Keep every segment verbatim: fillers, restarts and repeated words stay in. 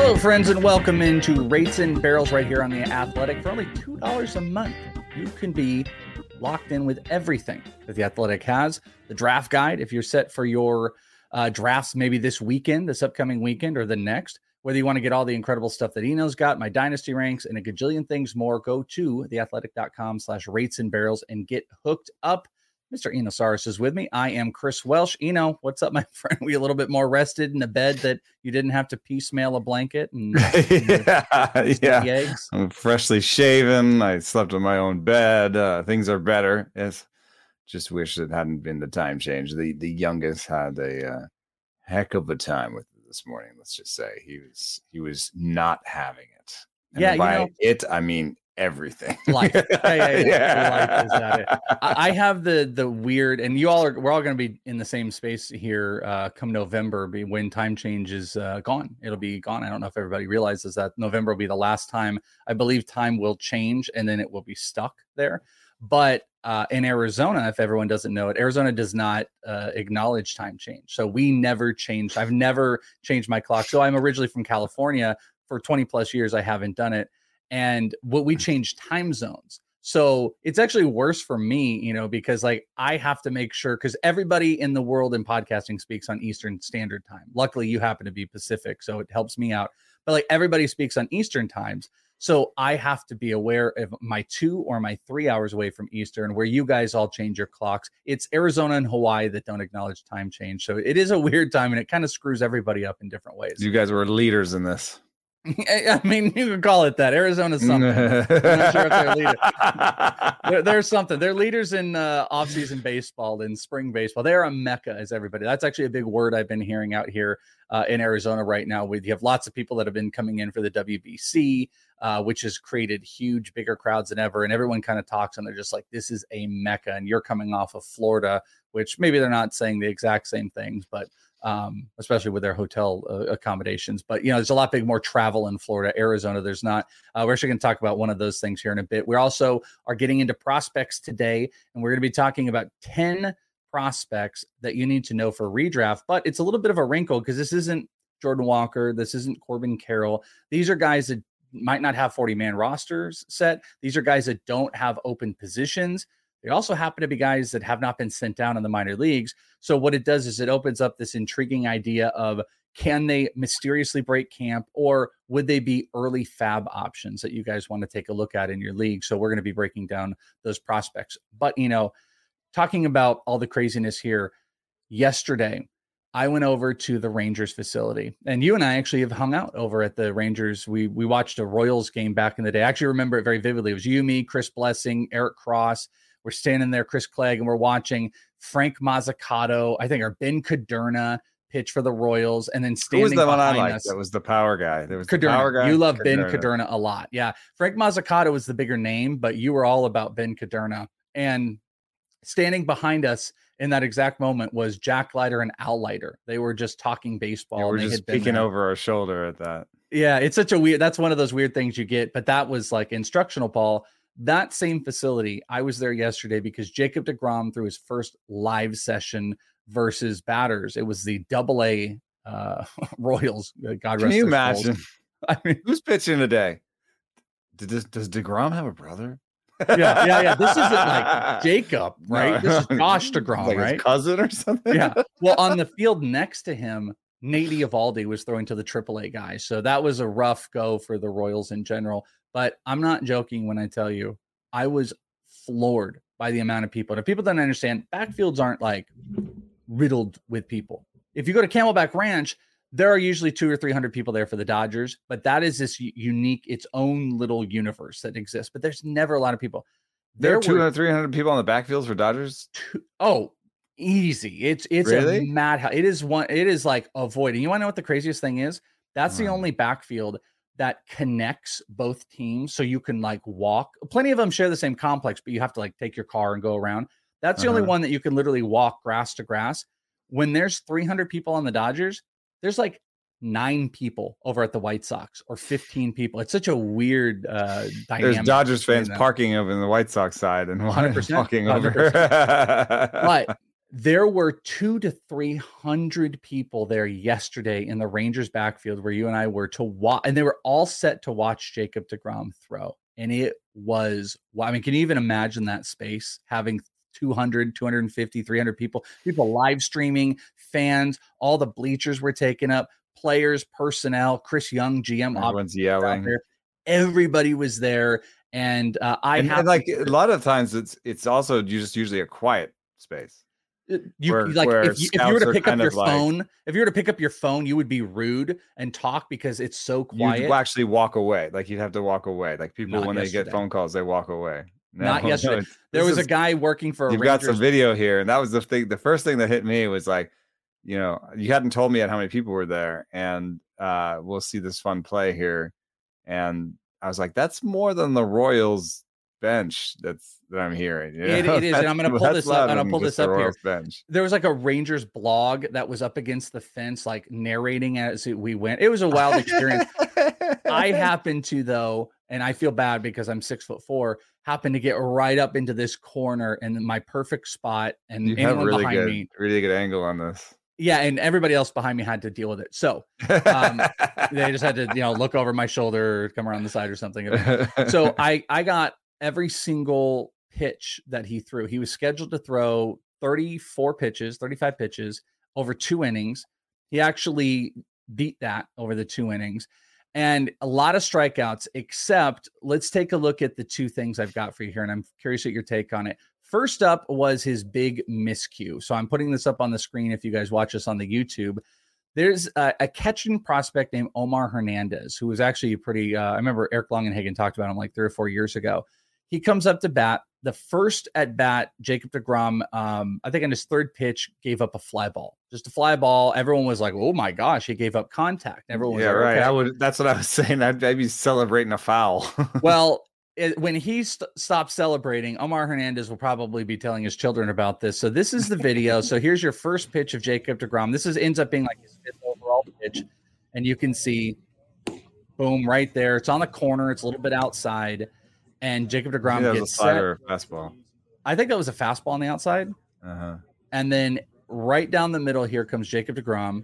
Hello, friends, and welcome into Rates and Barrels right here on The Athletic. For only two dollars a month, you can be locked in with everything that The Athletic has. The draft guide, if you're set for your uh, drafts maybe this weekend, this upcoming weekend, or the next. Whether you want to get all the incredible stuff that Eno's got, my dynasty ranks, and a gajillion things more, go to theathletic.com slash rates and barrels and get hooked up. Mister Eno Saris is with me. I am Chris Welsh. Eno, what's up, my friend? We a little bit more rested in a bed that you didn't have to piecemeal a blanket and, yeah, and yeah. the eggs. I'm freshly shaven. I slept in my own bed. Uh, things are better. Yes, just wish it hadn't been the time change. The the youngest had a uh, heck of a time with it this morning. Let's just say he was he was not having it. And yeah, by you know, it I mean everything. Life. Yeah, yeah, yeah. Life is that it. I have the the weird, and you all are, we're all going to be in the same space here uh, come November when time change is uh, gone. It'll be gone. I don't know if everybody realizes that November will be the last time. I believe time will change and then it will be stuck there. But uh, in Arizona, if everyone doesn't know it, Arizona does not uh, acknowledge time change. So we never changed. I've never changed my clock. So I'm originally from California. For twenty plus years, I haven't done it. And what we changed time zones. So it's actually worse for me, you know, because like I have to make sure, because everybody in the world in podcasting speaks on Eastern Standard Time. Luckily, you happen to be Pacific, so it helps me out. But like everybody speaks on Eastern times. So I have to be aware of my two or my three hours away from Eastern, where you guys all change your clocks. It's Arizona and Hawaii that don't acknowledge time change. So it is a weird time, and it kind of screws everybody up in different ways. You guys were leaders in this. I mean, you could call it that. Arizona's something. I'm not sure if they're leaders. They're, they're something. They're leaders in uh, off-season baseball, in spring baseball. They are a mecca, as everybody. That's actually a big word I've been hearing out here uh, in Arizona right now. With you have lots of people that have been coming in for the W B C, uh, which has created huge, bigger crowds than ever. And everyone kind of talks, and they're just like, this is a mecca. And you're coming off of Florida, which maybe they're not saying the exact same things, but um, especially with their hotel uh, accommodations. But, you know, there's a lot big more travel in Florida. Arizona, there's not. Uh, we're actually going to talk about one of those things here in a bit. We also are getting into prospects today, and we're going to be talking about ten prospects that you need to know for redraft. But it's a little bit of a wrinkle because this isn't Jordan Walker. This isn't Corbin Carroll. These are guys that might not have forty-man rosters set. These are guys that don't have open positions. They also happen to be guys that have not been sent down in the minor leagues. So what it does is it opens up this intriguing idea of, can they mysteriously break camp, or would they be early fab options that you guys want to take a look at in your league? So we're going to be breaking down those prospects. But, you know, talking about all the craziness here, yesterday, I went over to the Rangers facility, and you and I actually have hung out over at the Rangers. We we watched a Royals game back in the day. I actually remember it very vividly. It was you, me, Chris Blessing, Eric Cross. We're standing there, Chris Clegg, and we're watching Frank Mazzucato, I think, or Ben Caderna pitch for the Royals, and then standing Who was the one I behind liked? us. That was the power guy. There was Caderna. the power guy. You love Caderna. Ben Caderna a lot. Yeah. Frank Mazzucato was the bigger name, but you were all about Ben Caderna. And standing behind us in that exact moment was Jack Leiter and Al Leiter. They were just talking baseball. Yeah, we're and they just had been peeking there. over our shoulder at that. Yeah, it's such a weird, that's one of those weird things you get, but that was like instructional, Paul. That same facility, I was there yesterday because Jacob deGrom threw his first live session versus batters. It was the double A uh, Royals. God rest Can you their imagine? souls. I mean, who's pitching today? Did this, does DeGrom have a brother? yeah, yeah, yeah. This isn't like Jacob, right? No. This is Josh deGrom, Like right? his cousin or something? Yeah. Well, on the field next to him, Nate Eovaldi was throwing to the triple A guys. So that was a rough go for the Royals in general. But I'm not joking when I tell you, I was floored by the amount of people. And if people don't understand, backfields aren't like riddled with people. If you go to Camelback Ranch, there are usually two or three hundred people there for the Dodgers, but that is this unique, its own little universe that exists. But there's never a lot of people. There, there are two hundred, were three hundred people on the backfields for Dodgers? Two, oh, easy. It's it's really? a mad. It is one. It is like avoiding. You want to know what the craziest thing is? That's wow. the only backfield that connects both teams, so you can like walk. Plenty of them share the same complex, but you have to like take your car and go around. That's the uh-huh. only one that you can literally walk grass to grass. When there's three hundred people on the Dodgers, there's like nine people over at the White Sox or fifteen people. It's such a weird uh, dynamic. There's Dodgers fans parking over in the White Sox side and walking over. But There were two to three hundred people there yesterday in the Rangers backfield where you and I were to watch, and they were all set to watch Jacob deGrom throw. And it was, well, I mean, can you even imagine that space having two hundred, two hundred fifty, three hundred people, people live streaming, fans, all the bleachers were taken up, players, personnel, Chris Young, G M, everyone's yelling. There. Everybody was there. And uh, I and, have and like to, a lot of times it's, it's also just usually a quiet space. You where, like where if you, if you were to pick up your like, phone, if you were to pick up your phone, you would be rude and talk because it's so quiet. You'd actually walk away. Like you'd have to walk away. Like people, Not when yesterday. they get phone calls, they walk away. No, Not yesterday. No, there was is, a guy working for a You've Rangers. got some video here. And that was the thing. The first thing that hit me was like, you know, you hadn't told me yet how many people were there. And uh, we'll see this fun play here. And I was like, that's more than the Royals bench that's that I'm hearing. You know? it, it is, and I'm going to pull this up. And I'll pull this up here. Bench. There was like a Rangers blog that was up against the fence, like narrating as we went. It was a wild experience. I happened to though, and I feel bad because I'm six foot four. Happened to get right up into this corner and my perfect spot, and you anyone have really behind good, me, really good angle on this. Yeah, and everybody else behind me had to deal with it. So um, they just had to, you know, look over my shoulder, or come around the side or something. So I, I got every single pitch that he threw. He was scheduled to throw thirty-four pitches, thirty-five pitches over two innings. He actually beat that over the two innings. And a lot of strikeouts, except let's take a look at the two things I've got for you here. And I'm curious at your take on it. First up was his big miscue. So I'm putting this up on the screen if you guys watch us on the YouTube. There's a, a catching prospect named Omar Hernandez, who was actually pretty, uh, I remember Eric Longenhagen talked about him like three or four years ago. He comes up to bat. The first at bat, Jacob deGrom, um, I think on his third pitch, gave up a fly ball. Just a fly ball. Everyone was like, oh my gosh, he gave up contact. Everyone was yeah, like, right. okay. I would, that's what I was saying. I'd, I'd be celebrating a foul. Well, It, when he st- stops celebrating, Omar Hernandez will probably be telling his children about this. So this is the video. So here's your first pitch of Jacob deGrom. This is ends up being like his fifth overall pitch. And you can see, boom, right there. It's on the corner. It's a little bit outside. And Jacob deGrom yeah, gets a slider set. Fastball. I think that was a fastball on the outside. Uh-huh. And then right down the middle, here comes Jacob deGrom.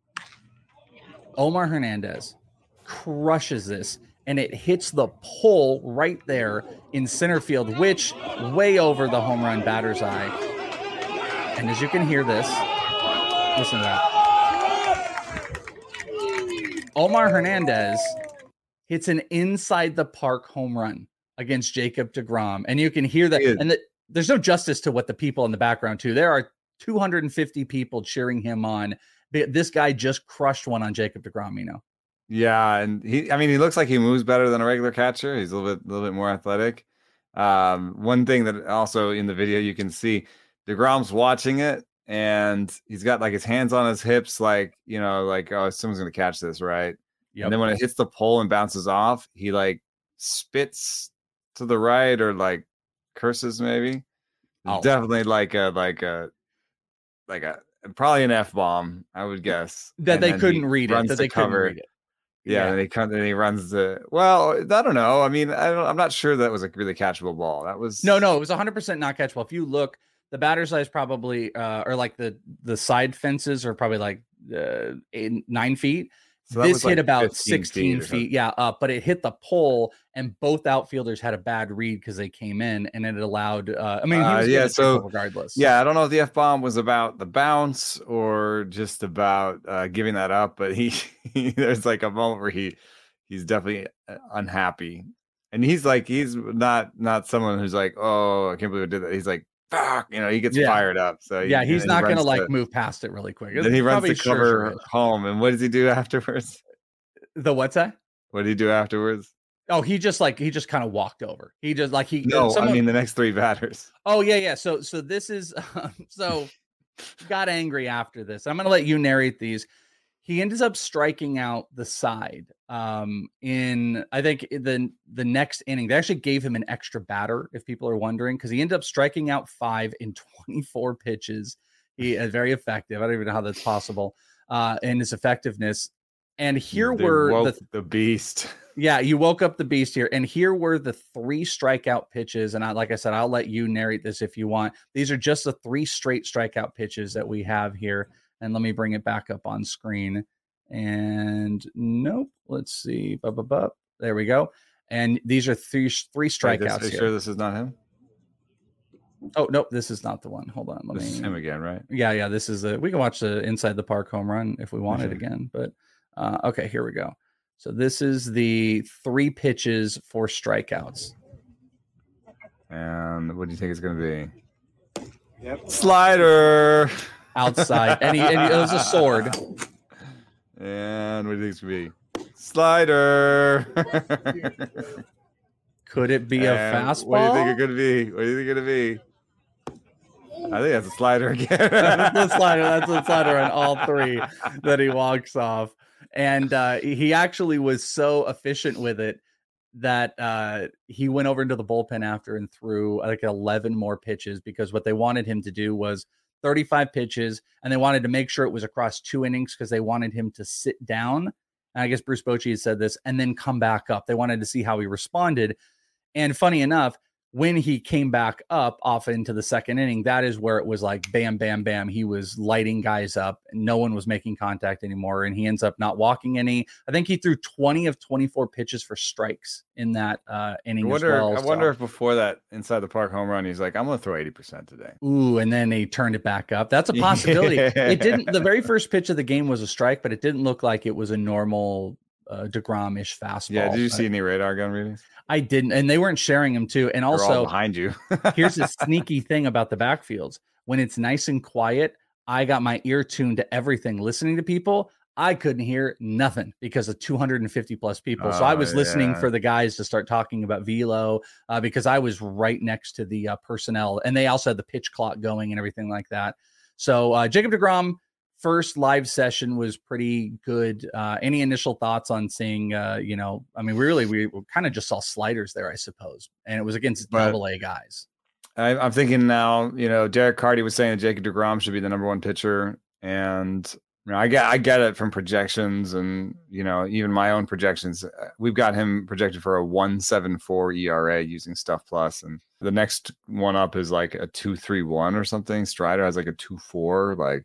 Omar Hernandez crushes this. And it hits the pole right there in center field, which way over the home run batter's eye. And as you can hear this, listen to that. Omar Hernandez hits an inside the park home run against Jacob deGrom. And you can hear that. And the, there's no justice to what the people in the background too. There are two hundred fifty people cheering him on. This guy just crushed one on Jacob deGrom, you know. Yeah, and he, I mean, he looks like he moves better than a regular catcher. He's a little bit, a little bit more athletic. Um, one thing that also in the video you can see, deGrom's watching it, and he's got like his hands on his hips, like, you know, like, oh, someone's gonna catch this, right? Yep. And then when it hits the pole and bounces off, he like spits to the right or like curses, maybe. Oh. Definitely like a like a like a probably an F bomb, I would guess. That and they couldn't read it. That they cover. couldn't read it. Yeah, yeah. And he comes and he runs the. Well, I don't know. I mean, I don't, I'm not sure that was a really catchable ball. That was no, no. It was one hundred percent not catchable. If you look, the batter's eye is probably, uh, or like the the side fences are probably like uh, eight, nine feet. So this hit like about sixteen feet, feet yeah, up, but it hit the pole, and both outfielders had a bad read because they came in, and it allowed. Uh, I mean, he was uh, yeah, so regardless. Yeah, I don't know if the F bomb was about the bounce or just about uh, giving that up, but he, he there's like a moment where he he's definitely unhappy, and he's like he's not not someone who's like, oh, I can't believe I did that. He's like, fuck, you know, he gets yeah. fired up. So yeah, he, he's not he going to like to, move past it really quick. Then he runs to cover sure home, and what does he do afterwards? The what's that? What did he do afterwards? Oh, he just like he just kind of walked over. He just like he. No, someone, I mean the next three batters. Oh yeah, yeah. So so this is um, so got angry after this. I'm gonna let you narrate these. He ends up striking out the side um, in I think the the next inning. They actually gave him an extra batter, if people are wondering, because he ended up striking out five in twenty-four pitches. He is very effective. I don't even know how that's possible. Uh, and his effectiveness. And here they were woke the the beast. Yeah, you woke up the beast here. And here were the three strikeout pitches. And I, like I said, I'll let you narrate this if you want. These are just the three straight strikeout pitches that we have here. And let me bring it back up on screen. And nope, let's see. Bup, bup, bup. There we go. And these are three three strikeouts. Wait, this, are you here. sure this is not him? Oh, nope, this is not the one. Hold on. Let this me... is him again, right? Yeah, yeah. This is a, we can watch the Inside the Park home run if we want it again. But uh, okay, here we go. So this is the three pitches for strikeouts. And what do you think it's going to be? Yep. Slider. Outside. And, he, and he, it was a sword. And what do you think it's going to be? Slider. Could it be a and fastball? What do you think it could be? What do you think it'll be? I think that's a slider again. That's the slider. That's the slider on all three that he walks off. And uh, he actually was so efficient with it that uh, he went over into the bullpen after and threw like eleven more pitches, because what they wanted him to do was thirty-five pitches, and they wanted to make sure it was across two innings because they wanted him to sit down. And I guess Bruce Bochy had said this, and then come back up. They wanted to see how he responded. And funny enough, when he came back up off into the second inning, that is where it was like bam, bam, bam. He was lighting guys up. And no one was making contact anymore. And he ends up not walking any. I think he threw twenty of twenty-four pitches for strikes in that uh, inning. I wonder, as well. I wonder so. if before that Inside the Park home run, he's like, I'm going to throw eighty percent today. Ooh, and then he turned it back up. That's a possibility. Yeah. It didn't. The very first pitch of the game was a strike, but it didn't look like it was a normal uh, DeGrom-ish fastball. Yeah, did you but see any radar gun readings? I didn't, and they weren't sharing them too. And They're also all behind you. Here's a sneaky thing about the backfields. When it's nice and quiet, I got my ear tuned to everything, listening to people. I couldn't hear nothing because of two hundred fifty plus people. So oh, I was listening yeah. for the guys to start talking about velo uh, because I was right next to the uh, personnel, and they also had the pitch clock going and everything like that. So uh, Jacob deGrom, first live session was pretty good. Uh, any initial thoughts on seeing, uh, you know, I mean, really, we, we kind of just saw sliders there, I suppose. And it was against but double A guys. I, I'm thinking now, you know, Derek Carty was saying that Jacob deGrom should be the number one pitcher. And you know, I get, I get it from projections and, you know, even my own projections. We've got him projected for a one point seven four E R A using Stuff Plus. And the next one up is like a two point three one or something. Strider has like a two point four, like,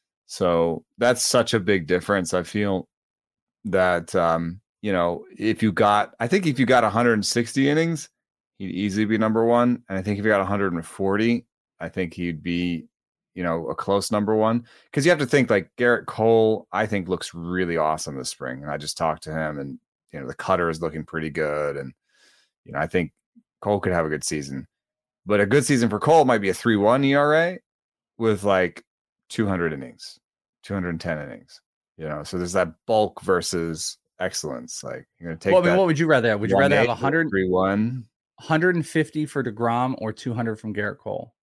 so that's such a big difference. I feel that, um, you know, if you got, I think if you got one hundred sixty innings, he'd easily be number one. And I think if you got one hundred forty, I think he'd be, you know, a close number one. Because you have to think like Garrett Cole, I think looks really awesome this spring. And I just talked to him and, you know, the cutter is looking pretty good. And, you know, I think Cole could have a good season. But a good season for Cole might be a three one E R A with like two hundred innings, two hundred ten innings, you know, so there's that bulk versus excellence. Like you're going to take well, I mean, what would you rather have? Would you rather have one hundred, three one, one hundred fifty for deGrom or two hundred from Garrett Cole?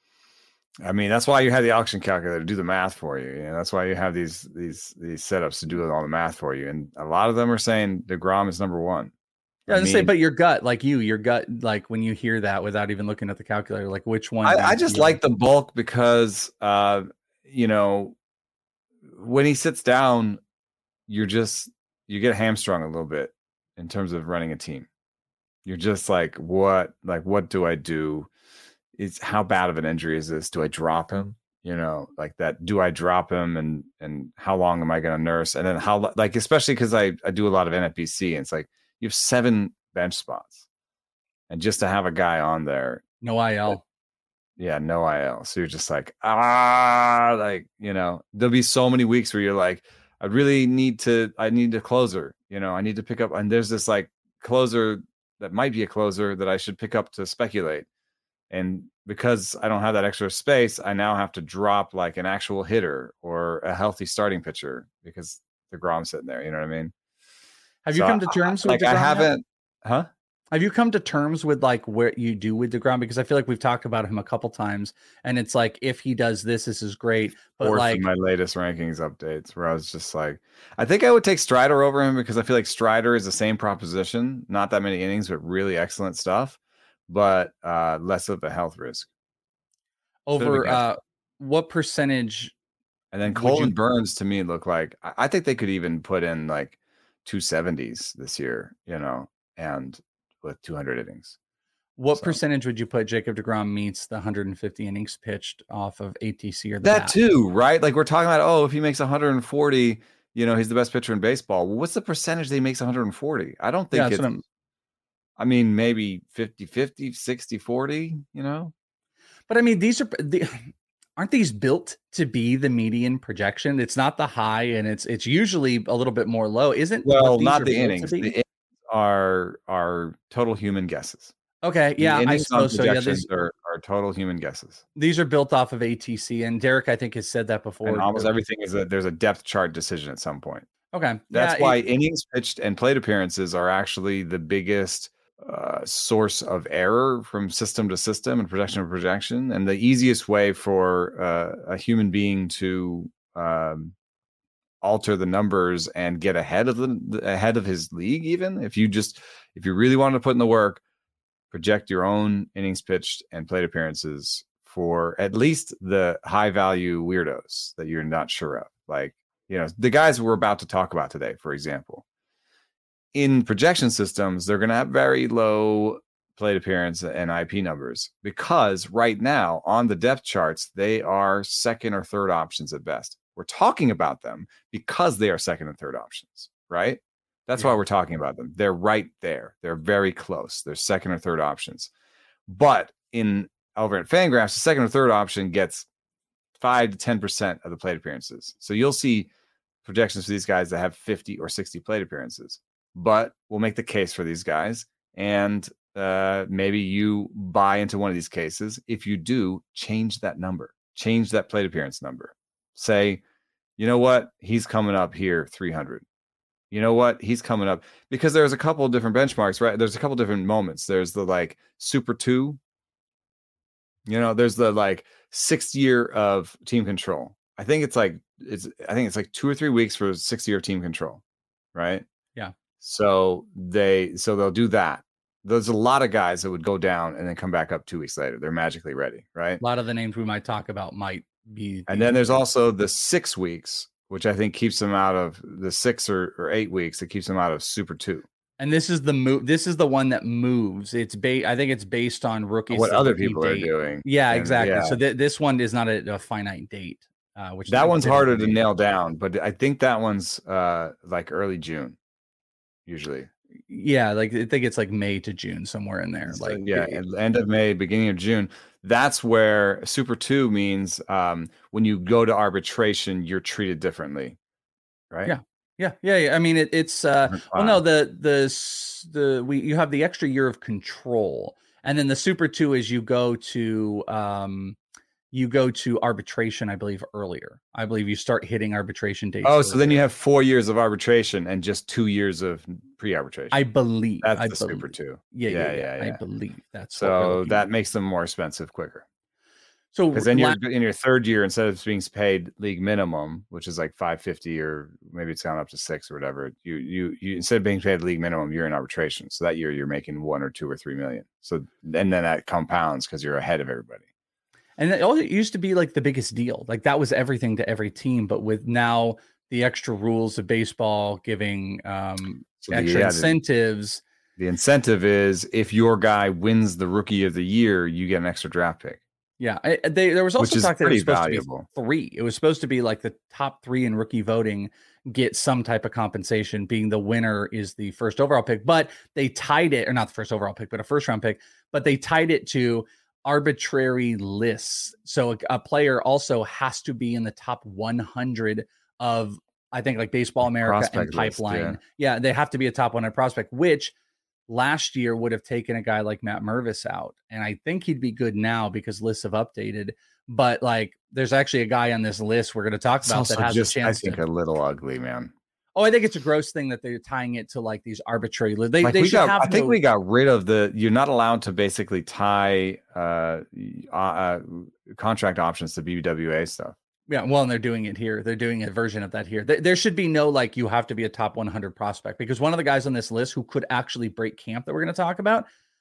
I mean, that's why you have the auction calculator to do the math for you. You know, that's why you have these, these, these setups to do all the math for you. And a lot of them are saying deGrom is number one. Yeah, I was say, but your gut, like you, your gut, like when you hear that without even looking at the calculator, like which one? I, I just feel? like the bulk because, uh, you know, when he sits down, you're just, you get hamstrung a little bit in terms of running a team. You're just like, what, like, what do I do? It's how bad of an injury is this? Do I drop him? You know, like that, do I drop him and, and how long am I going to nurse? And then how, like, especially because I, I do a lot of N F B C and it's like, you have seven bench spots and just to have a guy on there. No I L. That, yeah, no I L. So you're just like, ah, like, you know, there'll be so many weeks where you're like, I really need to, I need a closer, you know, I need to pick up. And there's this like closer that might be a closer that I should pick up to speculate. And because I don't have that extra space, I now have to drop like an actual hitter or a healthy starting pitcher because deGrom's sitting there. You know what I mean? Have so you come to terms I, with like DeGrom I haven't, yet? huh? Have you come to terms with like where you do with DeGrom? Because I feel like we've talked about him a couple times, and it's like if he does this, this is great. But Fourth like in my latest rankings updates, where I was just like, I think I would take Strider over him because I feel like Strider is the same proposition, not that many innings, but really excellent stuff, but uh, less of a health risk. Over uh, what percentage And then Would Cole you- and Burns to me look like I I think they could even put in like two seventies this year, you know, and with two hundred innings. What So- percentage would you put Jacob deGrom meets the one hundred fifty innings pitched off of A T C or the That bat? too, right? Like we're talking about, oh, if he makes one hundred forty, you know, he's the best pitcher in baseball. Well, what's the percentage that he makes one hundred forty? I don't Yeah, think that's it's, what I'm- I mean, maybe fifty fifty, sixty forty, you know? But I mean, these are the, aren't these built to be the median projection? It's not the high, and it's it's usually a little bit more low, isn't? what Well, these not are the built to innings. be? The innings are are total human guesses. Okay, The yeah, I innings on suppose so. Yeah, projections these, are, are total human guesses. these are built off of A T C, and Derek, I think, has said that before. And almost everything is that there's a depth chart decision at some point. Okay, That's yeah, why it- innings pitched and plate appearances are actually the biggest uh, source of error from system to system and projection to projection. And the easiest way for uh, a human being to um, alter the numbers and get ahead of the ahead of his league, even if you just if you really wanted to put in the work, project your own innings pitched and plate appearances for at least the high value weirdos that you're not sure of. Like, you know, the guys we're about to talk about today, for example, in projection systems, they're going to have very low plate appearance and I P numbers because right now on the depth charts, they are second or third options at best. We're talking about them because they are second and third options, right? That's Yeah. why we're talking about them. They're right there. They're very close. They're second or third options. But in over at Fangraphs, the second or third option gets five to ten percent of the plate appearances. So you'll see projections for these guys that have fifty or sixty plate appearances. But we'll make the case for these guys. And uh, maybe you buy into one of these cases. If you do, change that number. Change that plate appearance number. Say, you know what? He's coming up here three hundred. You know what? He's coming up because there's a couple of different benchmarks, right? There's a couple of different moments. There's the like super two, you know, there's the like sixth year of team control. I think it's like, it's, I think it's like two or three weeks for six year team control. Right. Yeah. So they, so they'll do that. There's a lot of guys that would go down and then come back up two weeks later. They're magically ready. Right. a lot of the names we might talk about might be. And then there's also the six weeks, which I think keeps them out of the six or, or eight weeks. That keeps them out of Super Two. And this is the move. This is the one that moves. It's ba- I think it's based on rookies. What that other rookie people date. are doing. Yeah, And, exactly. yeah. So th- this one is not a, a finite date. Uh, which That is one's considered harder a to date. nail down, but I think that one's uh, like early June, usually. Yeah, like I think it's like May to June, somewhere in there. So, Like yeah, it- end of May, beginning of June. That's where Super Two means um, when you go to arbitration, you're treated differently, right? Yeah. Yeah, yeah, yeah. I mean, it, it's uh, Different well, no, file. the the s- the we you have the extra year of control, and then the Super Two is you go to um, you go to arbitration. I believe earlier. I believe you start hitting arbitration dates. Oh, so then you earlier. have four years of arbitration and just two years of pre-arbitration. I believe. That's I the Super believe. Two. Yeah, yeah, Yeah, yeah. yeah, I yeah. believe that's what we're So looking that at. makes them more expensive quicker. So Because then you're la- in your third year, instead of being paid league minimum, which is like five fifty or maybe it's gone up to six or whatever. You you you instead of being paid league minimum, you're in arbitration. So that year you're making one or two or three million. So and then that compounds because you're ahead of everybody. And it always used to be like the biggest deal. Like that was everything to every team. But with now the extra rules of baseball giving um, So the, extra yeah, the, incentives. the incentive is if your guy wins the rookie of the year, you get an extra draft pick. Yeah. I, they, there was also Which is talk that it was pretty supposed valuable. to be three. It was supposed to be like the top three in rookie voting get some type of compensation, being the winner is the first overall pick. But they tied it, or not the first overall pick, but a first round pick. But they tied it to arbitrary lists. So a, a player also has to be in the top one hundred of, I think, like Baseball America and Prospect list, Pipeline. yeah. They have to be a top one hundred prospect, which last year would have taken a guy like Matt Mervis out. And I think he'd be good now because lists have updated. But like, there's actually a guy on this list we're going to talk It's about that also has just, a I chance think, to. a little ugly, man. Oh, I think it's a gross thing that they're tying it to like these arbitrary lists. They, Like they we should got, have I think no- we got rid of the. You're not allowed to basically tie uh, uh, uh, contract options to B W A stuff. Yeah, well, and they're doing it here. They're doing a version of that here. There, there should be no like you have to be a top one hundred prospect because one of the guys on this list who could actually break camp that we're going to talk about,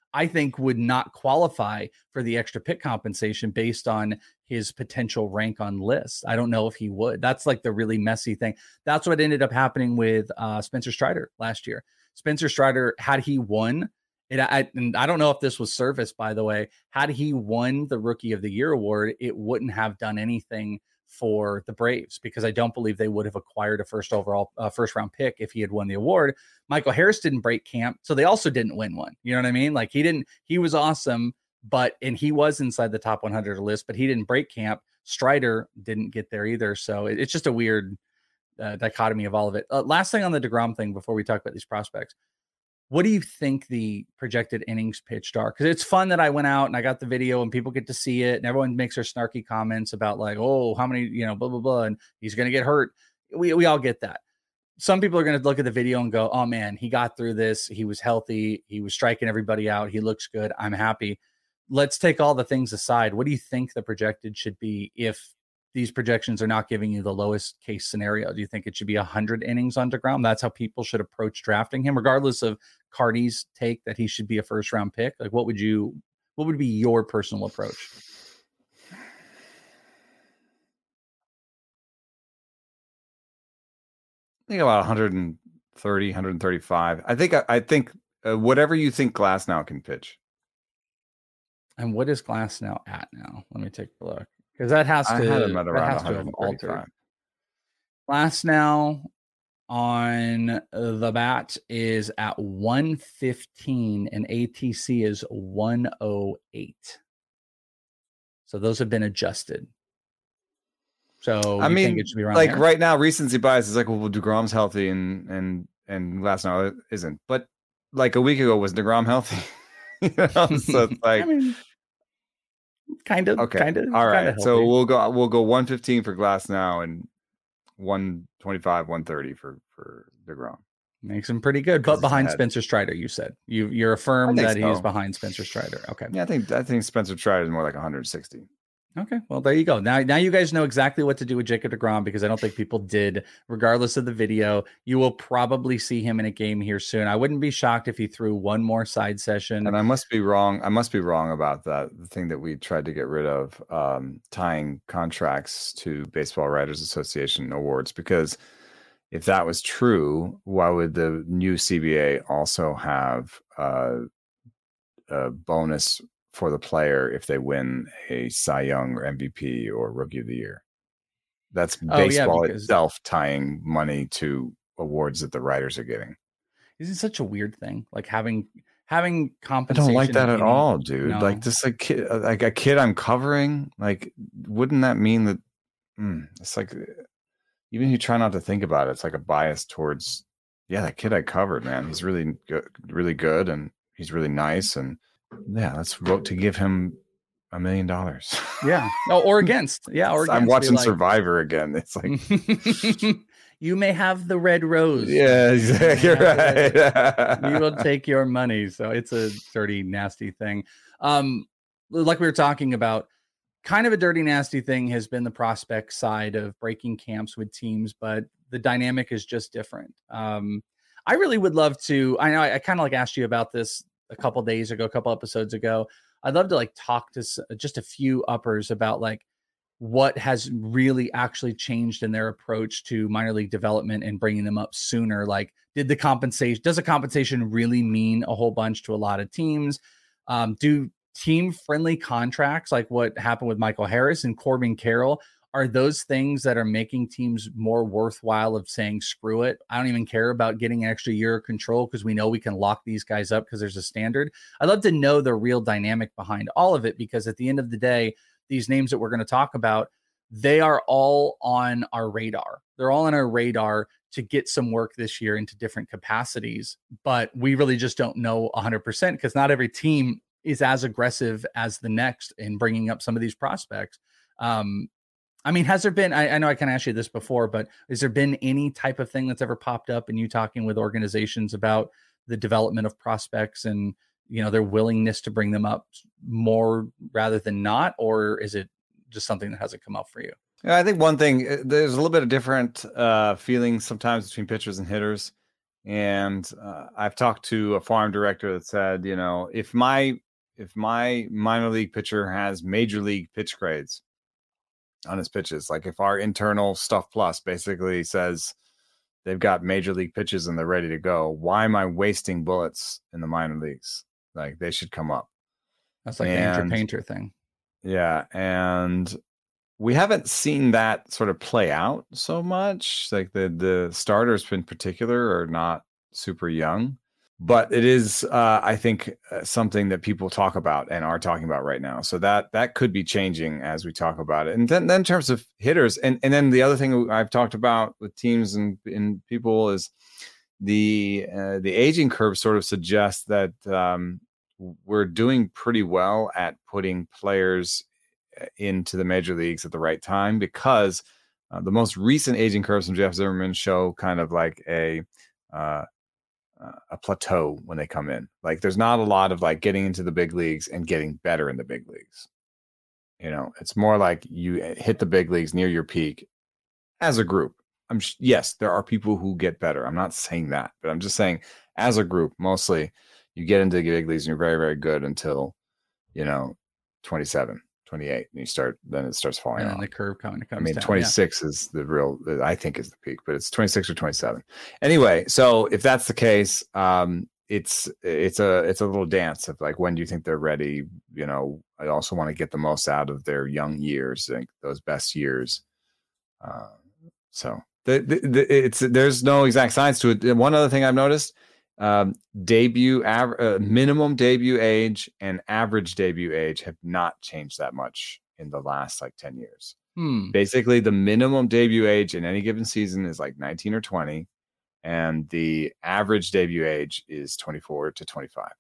I think would not qualify for the extra pick compensation based on his potential rank on lists. I don't know if he would. That's like the really messy thing. That's what ended up happening with uh, Spencer Strider last year. Spencer Strider, had he won, it, I, and I don't know if this was service, by the way, had he won the Rookie of the Year award, it wouldn't have done anything for the Braves, because I don't believe they would have acquired a first overall uh, first round pick if he had won the award. Michael Harris didn't break camp, so they also didn't win one. You know what I mean? Like he didn't, he was awesome, but, and he was inside the top one hundred list, but he didn't break camp. Strider didn't get there either. So it, it's just a weird uh, dichotomy of all of it. Uh, last thing on the DeGrom thing before we talk about these prospects. What do you think the projected innings pitched are? Because it's fun that I went out and I got the video and people get to see it and everyone makes their snarky comments about like, oh, how many, you know, blah, blah, blah, and he's going to get hurt. We we all get that. Some people are going to look at the video and go, oh, man, he got through this. He was healthy. He was striking everybody out. He looks good. I'm happy. Let's take all the things aside. What do you think the projected should be if these projections are not giving you the lowest case scenario? Do you think it should be one hundred innings on DeGrom? That's how people should approach drafting him, regardless of Cardi's take that he should be a first round pick? Like, what would you, what would be your personal approach? I think about one thirty, one thirty-five. I think, I think uh, whatever you think Glasnow can pitch. And what is Glasnow at now? Let me take a look. Because that has to, I had him at around that has to have altered. Glasnow on the bat is at one fifteen and A T C is one oh eight. So those have been adjusted. So I you mean, think it should be around like there? right now, recency bias is like, well, DeGrom's healthy and and and Glasnow isn't. But like a week ago, was DeGrom healthy? You know? So it's like, I mean, kind of. okay, kind of. all right. Healthy. So we'll go we'll go one fifteen for Glasnow and one twenty-five, one thirty for for DeGrom. Makes him pretty good, but behind Spencer Strider. You said you you're affirmed that so. He's behind Spencer Strider. Okay. Yeah, I think I think Spencer Strider is more like one sixty. Okay, well, there you go. Now, now you guys know exactly what to do with Jacob DeGrom, because I don't think people did, regardless of the video. You will probably see him in a game here soon. I wouldn't be shocked if he threw one more side session. And I must be wrong. I must be wrong about that. The thing that we tried to get rid of, um, tying contracts to Baseball Writers Association awards, because if that was true, why would the new C B A also have uh, a bonus for the player if they win a Cy Young or M V P or Rookie of the Year? That's baseball oh, yeah, itself tying money to awards that the writers are giving. Isn't it such a weird thing? Like having having compensation. I don't like that at all, dude. No. Like just like kid, like a kid I'm covering. Like, wouldn't that mean that mm, it's like, even if you try not to think about it, it's like a bias towards, yeah, that kid I covered, man. He's really good, really good, and he's really nice, and yeah, let's vote to give him a million dollars. Yeah. Oh, or against. Yeah. Or against. I'm watching like, Survivor again. It's like, you may have the red rose. Yeah, exactly. You're right. We will take your money. So it's a dirty, nasty thing. Um, like we were talking about, kind of a dirty, nasty thing has been the prospect side of breaking camps with teams, but the dynamic is just different. Um, I really would love to, I know I, I kind of like asked you about this a couple days ago, a couple episodes ago. I'd love to like talk to s- just a few uppers about like what has really actually changed in their approach to minor league development and bringing them up sooner. Like, did the compensation, does the compensation really mean a whole bunch to a lot of teams? Um, do team friendly contracts, like what happened with Michael Harris and Corbin Carroll, are those things that are making teams more worthwhile of saying, screw it, I don't even care about getting an extra year of control because we know we can lock these guys up because there's a standard? I'd love to know the real dynamic behind all of it, because at the end of the day, these names that we're going to talk about, they are all on our radar. They're all on our radar to get some work this year into different capacities, but we really just don't know one hundred percent because not every team is as aggressive as the next in bringing up some of these prospects. Um, I mean, has there been, I, I know I kind of asked you this before, but has there been any type of thing that's ever popped up in you talking with organizations about the development of prospects and, you know, their willingness to bring them up more rather than not? Or is it just something that hasn't come up for you? Yeah, I think one thing, there's a little bit of different uh, feelings sometimes between pitchers and hitters. And uh, I've talked to a farm director that said, you know, if my if my minor league pitcher has major league pitch grades on his pitches, like if our internal stuff plus basically says they've got major league pitches and they're ready to go, why am I wasting bullets in the minor leagues? Like, they should come up. That's like and, the Andrew Painter thing. Yeah. And we haven't seen that sort of play out so much. Like the, the starters in particular are not super young, but it is, uh, I think, uh, something that people talk about and are talking about right now. So that that could be changing as we talk about it. And then, then in terms of hitters, and, and then the other thing I've talked about with teams and, and people is the uh, the aging curve sort of suggests that um, we're doing pretty well at putting players into the major leagues at the right time, because uh, the most recent aging curves from Jeff Zimmerman show kind of like a uh, a plateau when they come in. Like, there's not a lot of like getting into the big leagues and getting better in the big leagues. You know, it's more like you hit the big leagues near your peak as a group. I'm sh- yes, there are people who get better. I'm not saying that, but I'm just saying as a group, mostly you get into the big leagues and you're very, very good until, you know, twenty-seven. twenty-eight, and you start, then it starts falling and off. The curve kind of comes I mean, down, twenty-six yeah. is the real, I think is the peak, but it's twenty-six or twenty-seven. Anyway, so if that's the case, um, it's it's a it's a little dance of like, when do you think they're ready? You know, I also want to get the most out of their young years, like those best years. Uh, so the, the, the, it's there's no exact science to it. One other thing I've noticed. Um, debut, av- uh, minimum debut age and average debut age have not changed that much in the last like ten years. Hmm. Basically, the minimum debut age in any given season is like nineteen or twenty, and the average debut age is twenty-four to twenty-five.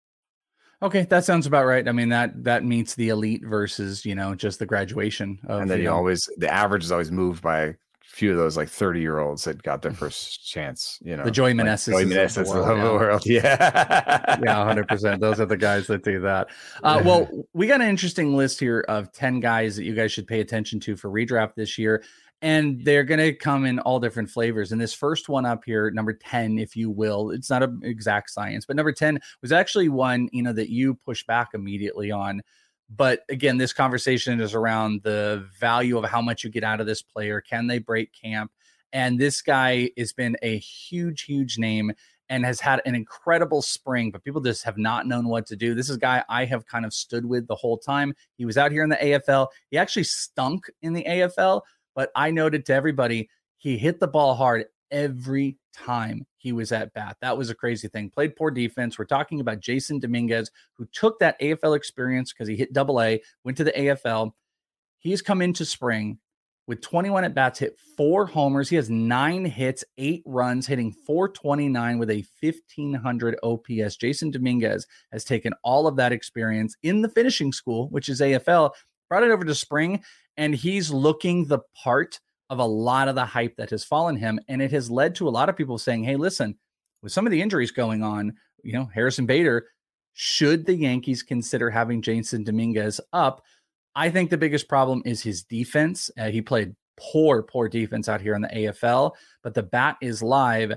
Okay, that sounds about right. I mean, that that meets the elite versus, you know, just the graduation of, and then you, you know, know, always the average is always moved by few of those like thirty year olds that got their first chance, you know, the Joey Meneses like of the world, of the world. Yeah. Yeah, one hundred percent. Those are the guys that do that. Uh, well, we got an interesting list here of ten guys that you guys should pay attention to for redraft this year. And they're going to come in all different flavors. And this first one up here, number ten, if you will, it's not an exact science, but number ten was actually one, you know, that you pushed back immediately on. But again, this conversation is around the value of how much you get out of this player. Can they break camp? And this guy has been a huge, huge name and has had an incredible spring, but people just have not known what to do. This is a guy I have kind of stood with the whole time. He was out here in the A F L. He actually stunk in the A F L, but I noted to everybody, he hit the ball hard every time he was at bat. That was a crazy thing. Played poor defense. We're talking about Jason Dominguez, who took that A F L experience because he hit double A, went to the A F L. He's come into spring with twenty-one at bats, hit four homers. He has nine hits, eight runs, hitting four twenty-nine with a fifteen hundred O P S. Jason Dominguez has taken all of that experience in the finishing school, which is A F L, brought it over to spring, and he's looking the part of a lot of the hype that has fallen him. And it has led to a lot of people saying, hey, listen, with some of the injuries going on, you know, Harrison Bader, should the Yankees consider having Jason Dominguez up? I think the biggest problem is his defense. Uh, he played poor, poor defense out here in the A F L, but the bat is live.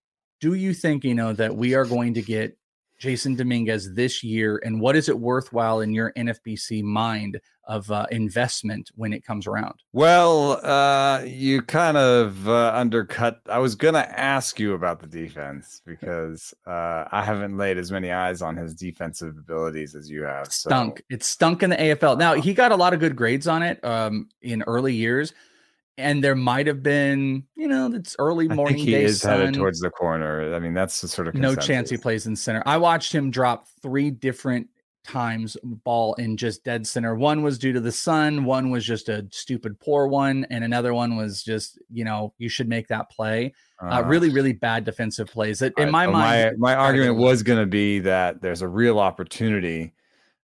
Do you think, you know, that we are going to get Jason Dominguez this year? And what is it worthwhile in your N F B C mind of uh, investment when it comes around? Well, uh, you kind of uh, undercut. I was going to ask you about the defense because uh, I haven't laid as many eyes on his defensive abilities as you have. So. Stunk. It stunk in the A F L. Now, he got a lot of good grades on it um, in early years. And there might have been, you know, it's early morning. I think he day is sun. headed towards the corner. I mean, that's the sort of consensus. No chance he plays in center. I watched him drop three different times ball in just dead center. One was due to the sun. One was just a stupid poor one. And another one was just, you know, you should make that play. Uh, uh, really, really bad defensive plays. In right, my so mind, my, my argument was going to be that there's a real opportunity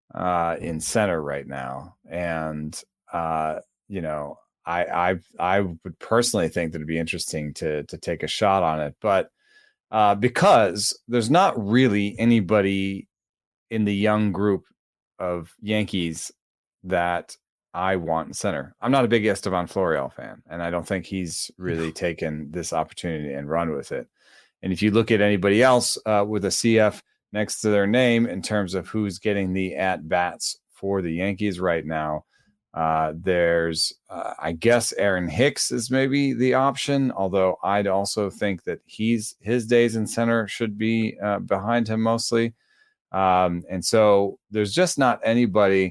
uh, in center right now. And, uh, you know, I, I I would personally think that it'd be interesting to to take a shot on it, but uh, because there's not really anybody in the young group of Yankees that I want in center. I'm not a big Esteban Florial fan, and I don't think he's really taken this opportunity and run with it. And if you look at anybody else uh, with a C F next to their name in terms of who's getting the at-bats for the Yankees right now, uh, there's, uh, I guess, Aaron Hicks is maybe the option, although I'd also think that he's his days in center should be uh, behind him mostly. Um, and so there's just not anybody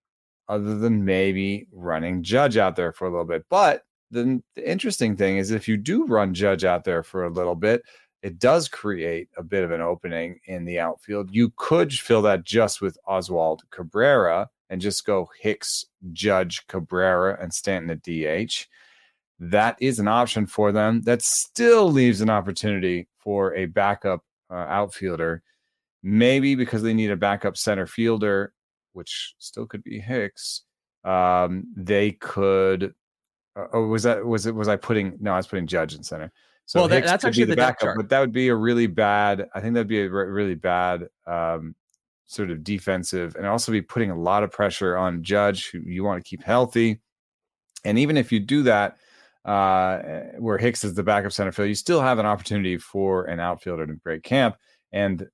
other than maybe running Judge out there for a little bit. But the, the interesting thing is if you do run Judge out there for a little bit, it does create a bit of an opening in the outfield. You could fill that just with Oswald Cabrera and just go Hicks, Judge, Cabrera, and Stanton at D H. That is an option for them. That still leaves an opportunity for a backup uh, outfielder, maybe because they need a backup center fielder, which still could be Hicks. Um, they could. Uh, or was that was it? Was I putting? No, I was putting Judge in center. So well, that, that's actually the, the backup, but that would be a really bad. I think that'd be a re- really bad um, sort of defensive, and also be putting a lot of pressure on Judge, who you want to keep healthy. And even if you do that, uh, where Hicks is the backup center fielder, you still have an opportunity for an outfielder to break camp. And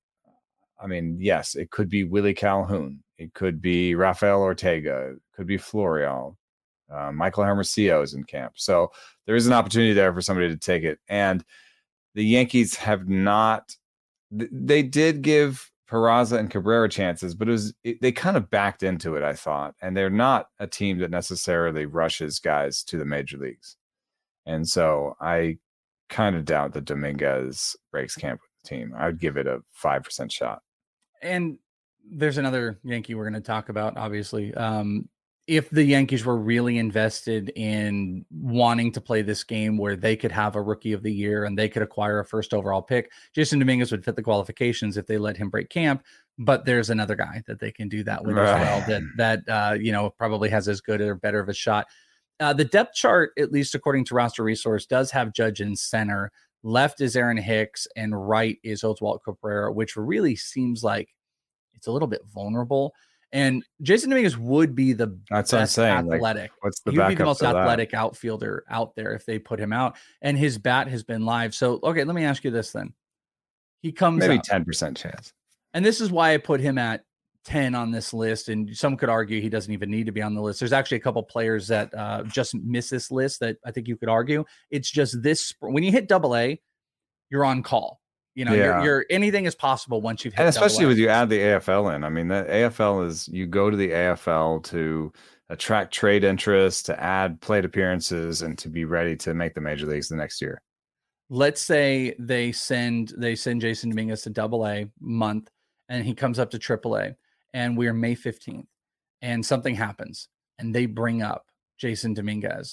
I mean, yes, it could be Willie Calhoun, it could be Rafael Ortega, it could be Florial. Uh, Michael Hermosillo is in camp. So there is an opportunity there for somebody to take it. And the Yankees have not, th- they did give Peraza and Cabrera chances, but it was, it, they kind of backed into it, I thought. And they're not a team that necessarily rushes guys to the major leagues. And so I kind of doubt that Dominguez breaks camp with the team. I would give it a five percent shot. And there's another Yankee we're going to talk about, obviously. Um, If the Yankees were really invested in wanting to play this game where they could have a rookie of the year and they could acquire a first overall pick, Jason Dominguez would fit the qualifications if they let him break camp. But there's another guy that they can do that with as well that, that uh, you know, probably has as good or better of a shot. Uh, the depth chart, at least according to Roster Resource, does have Judge in center. Left is Aaron Hicks and right is Oswalt Cabrera, which really seems like it's a little bit vulnerable. And Jason Dominguez would be the That's best what I'm saying. athletic. Like, what's the he would be the backup most for that? athletic outfielder out there if they put him out. And his bat has been live. So, okay, let me ask you this then. He comes maybe up, ten percent chance. And this is why I put him at ten on this list. And some could argue he doesn't even need to be on the list. There's actually a couple players that uh, just miss this list that I think you could argue. It's just this. When you hit double A, you're on call. You know, yeah. you're, you're anything is possible once you've hit. And especially with you add the A F L in. I mean, the A F L is you go to the A F L to attract trade interest, to add plate appearances, and to be ready to make the major leagues the next year. Let's say they send they send Jason Dominguez to double A month and he comes up to triple A and we're May fifteenth and something happens and they bring up Jason Dominguez.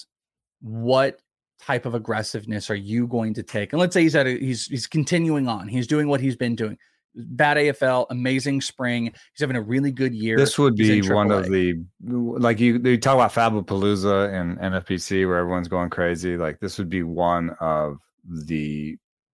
What type of aggressiveness are you going to take? And let's say he's at a, he's he's continuing on. He's doing what he's been doing. Bad A F L, amazing spring. He's having a really good year. This would be one of the, like you, you talk about Fabapalooza and N F P C where everyone's going crazy. Like this would be one of the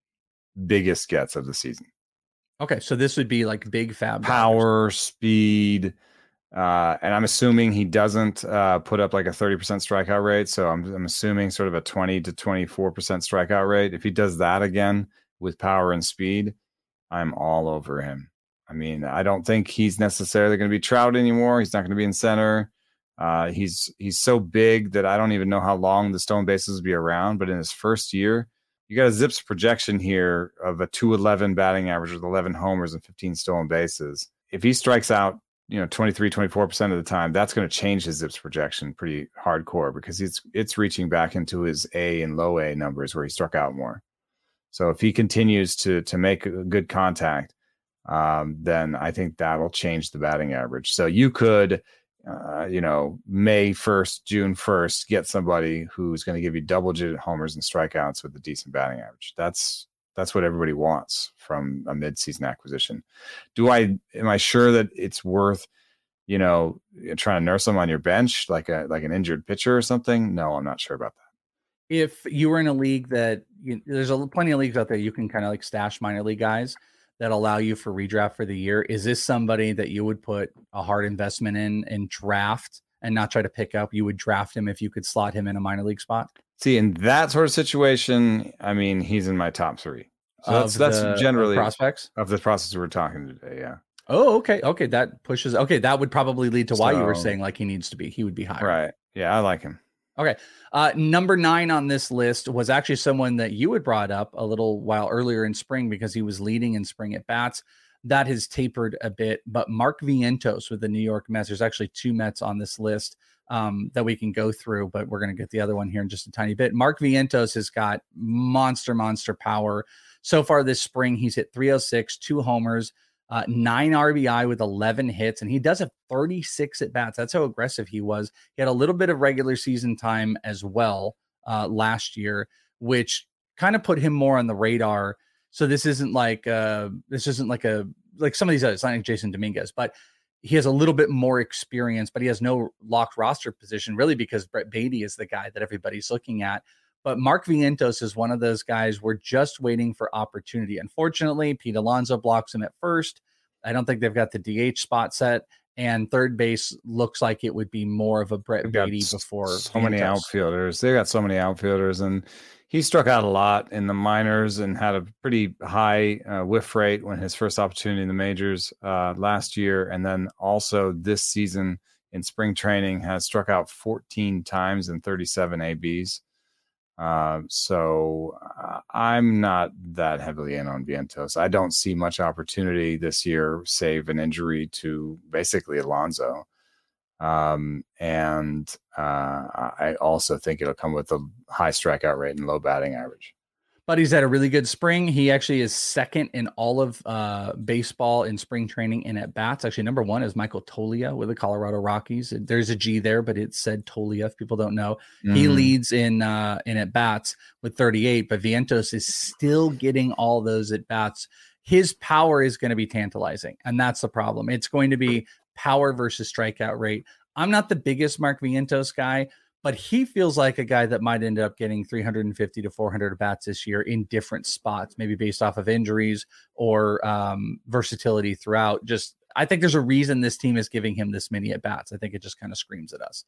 biggest gets of the season. Okay, so this would be like big Fab. Power, speed. Uh, and I'm assuming he doesn't uh, put up like a thirty percent strikeout rate. So I'm, I'm assuming sort of a twenty to twenty-four percent strikeout rate. If he does that again with power and speed, I'm all over him. I mean, I don't think he's necessarily going to be Trout anymore. He's not going to be in center. Uh, he's he's so big that I don't even know how long the stolen bases will be around. But in his first year, you got a Zips projection here of a two eleven batting average with eleven homers and fifteen stolen bases. If he strikes out, you know, twenty-three, twenty-four percent of the time, that's going to change his Zips projection pretty hardcore because it's it's reaching back into his A and low A numbers where he struck out more. So if he continues to to make a good contact, um, then I think that'll change the batting average. So you could, uh, you know, May first, June first, get somebody who's going to give you double-digit homers and strikeouts with a decent batting average. That's That's what everybody wants from a mid-season acquisition. Do I, am I sure that it's worth, you know, trying to nurse them on your bench like a, like an injured pitcher or something? No, I'm not sure about that. If you were in a league that you, there's a plenty of leagues out there, you can kind of like stash minor league guys that allow you for redraft for the year. Is this somebody that you would put a hard investment in and draft and not try to pick up? You would draft him if you could slot him in a minor league spot? See, in that sort of situation, I mean, he's in my top three. So that's that's the, generally of prospects of the process we're talking today. Yeah. Oh, okay. Okay. That pushes. Okay. That would probably lead to why So, you were saying like he needs to be, he would be higher. Right. Yeah. I like him. Okay. Uh, number nine on this list was actually someone that you had brought up a little while earlier in spring because he was leading in spring at bats. That has tapered a bit, but Mark Vientos with the New York Mets, there's actually two Mets on this list um, that we can go through, but we're going to get the other one here in just a tiny bit. Mark Vientos has got monster, monster power. So far this spring, he's hit three oh six, two homers, uh, nine R B I with eleven hits, and he does have thirty-six at bats. That's how aggressive he was. He had a little bit of regular season time as well uh, last year, which kind of put him more on the radar. So this isn't like uh, this isn't like a like some of these others, not like Jason Dominguez, but he has a little bit more experience, but he has no locked roster position really because Brett Baty is the guy that everybody's looking at. But Mark Vientos is one of those guys we're just waiting for opportunity. Unfortunately, Pete Alonso blocks him at first. I don't think they've got the D H spot set, and third base looks like it would be more of a Brett Baty before. So Vientos. Many outfielders. They got so many outfielders, and he struck out a lot in the minors and had a pretty high uh, whiff rate when his first opportunity in the majors uh, last year. And then also this season in spring training has struck out fourteen times in thirty-seven A Bs. Uh, so uh, I'm not that heavily in on Vientos. I don't see much opportunity this year, save an injury to basically Alonso. Um, and uh, I also think it'll come with a high strikeout rate and low batting average. But he's had a really good spring. He actually is second in all of uh, baseball in spring training and at bats. Actually, number one is Michael Toglia with the Colorado Rockies. There's a G there, but it said Toglia if people don't know. Mm-hmm. He leads in uh, in at bats with thirty-eight, but Vientos is still getting all those at bats. His power is going to be tantalizing, and that's the problem. It's going to be power versus strikeout rate. I'm not the biggest Mark Vientos guy, but he feels like a guy that might end up getting three fifty to four hundred bats this year in different spots, maybe based off of injuries or um, versatility throughout. Just, I think there's a reason this team is giving him this many at bats. I think it just kind of screams at us.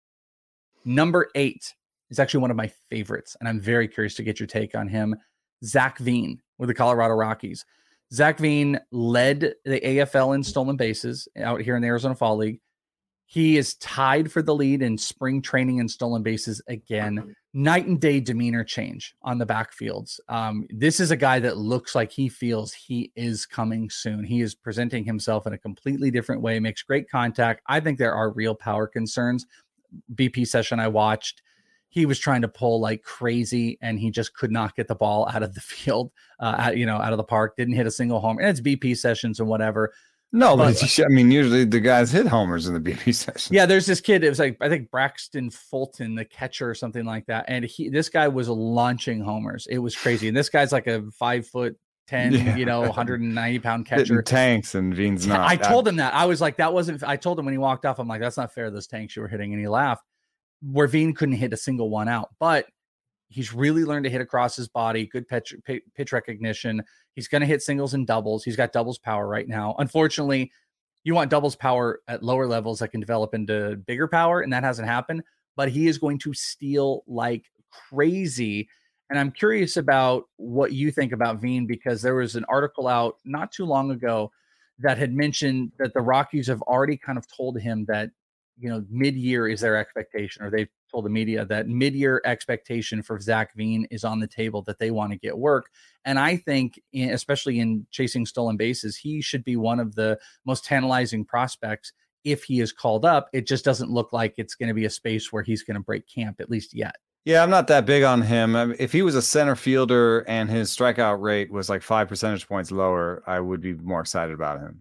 Number eight is actually one of my favorites, and I'm very curious to get your take on him. Zach Veen with the Colorado Rockies. Zach Veen led the A F L in stolen bases out here in the Arizona Fall League. He is tied for the lead in spring training and stolen bases again. Night and day demeanor change on the backfields. Um, this is a guy that looks like he feels he is coming soon. He is presenting himself in a completely different way, makes great contact. I think there are real power concerns. B P session I watched, he was trying to pull like crazy, and he just could not get the ball out of the field, uh, out, you know, out of the park. Didn't hit a single home. And it's B P sessions and whatever. No, but, but I mean, usually the guys hit homers in the B P session. Yeah, there's this kid. It was like, I think Braxton Fulton, the catcher or something like that. And he, this guy was launching homers. It was crazy. And this guy's like a five foot ten, yeah. you know, one hundred ninety pound catcher. Hitting tanks, and Veen's not. I told him that. I was like, that wasn't, I told him when he walked off, I'm like, that's not fair. Those tanks you were hitting. And he laughed. Where Veen couldn't hit a single one out, but he's really learned to hit across his body. Good pitch, pitch recognition. He's going to hit singles and doubles. He's got doubles power right now. Unfortunately, you want doubles power at lower levels that can develop into bigger power, and that hasn't happened. But he is going to steal like crazy. And I'm curious about what you think about Veen, because there was an article out not too long ago that had mentioned that the Rockies have already kind of told him that, you know, mid-year is their expectation, or they've told the media that mid-year expectation for Zach Veen is on the table, that they want to get work. And I think, in, especially in chasing stolen bases, he should be one of the most tantalizing prospects if he is called up. It just doesn't look like it's going to be a space where he's going to break camp, at least yet. Yeah, I'm not that big on him. I mean, if he was a center fielder and his strikeout rate was like five percentage points lower, I would be more excited about him,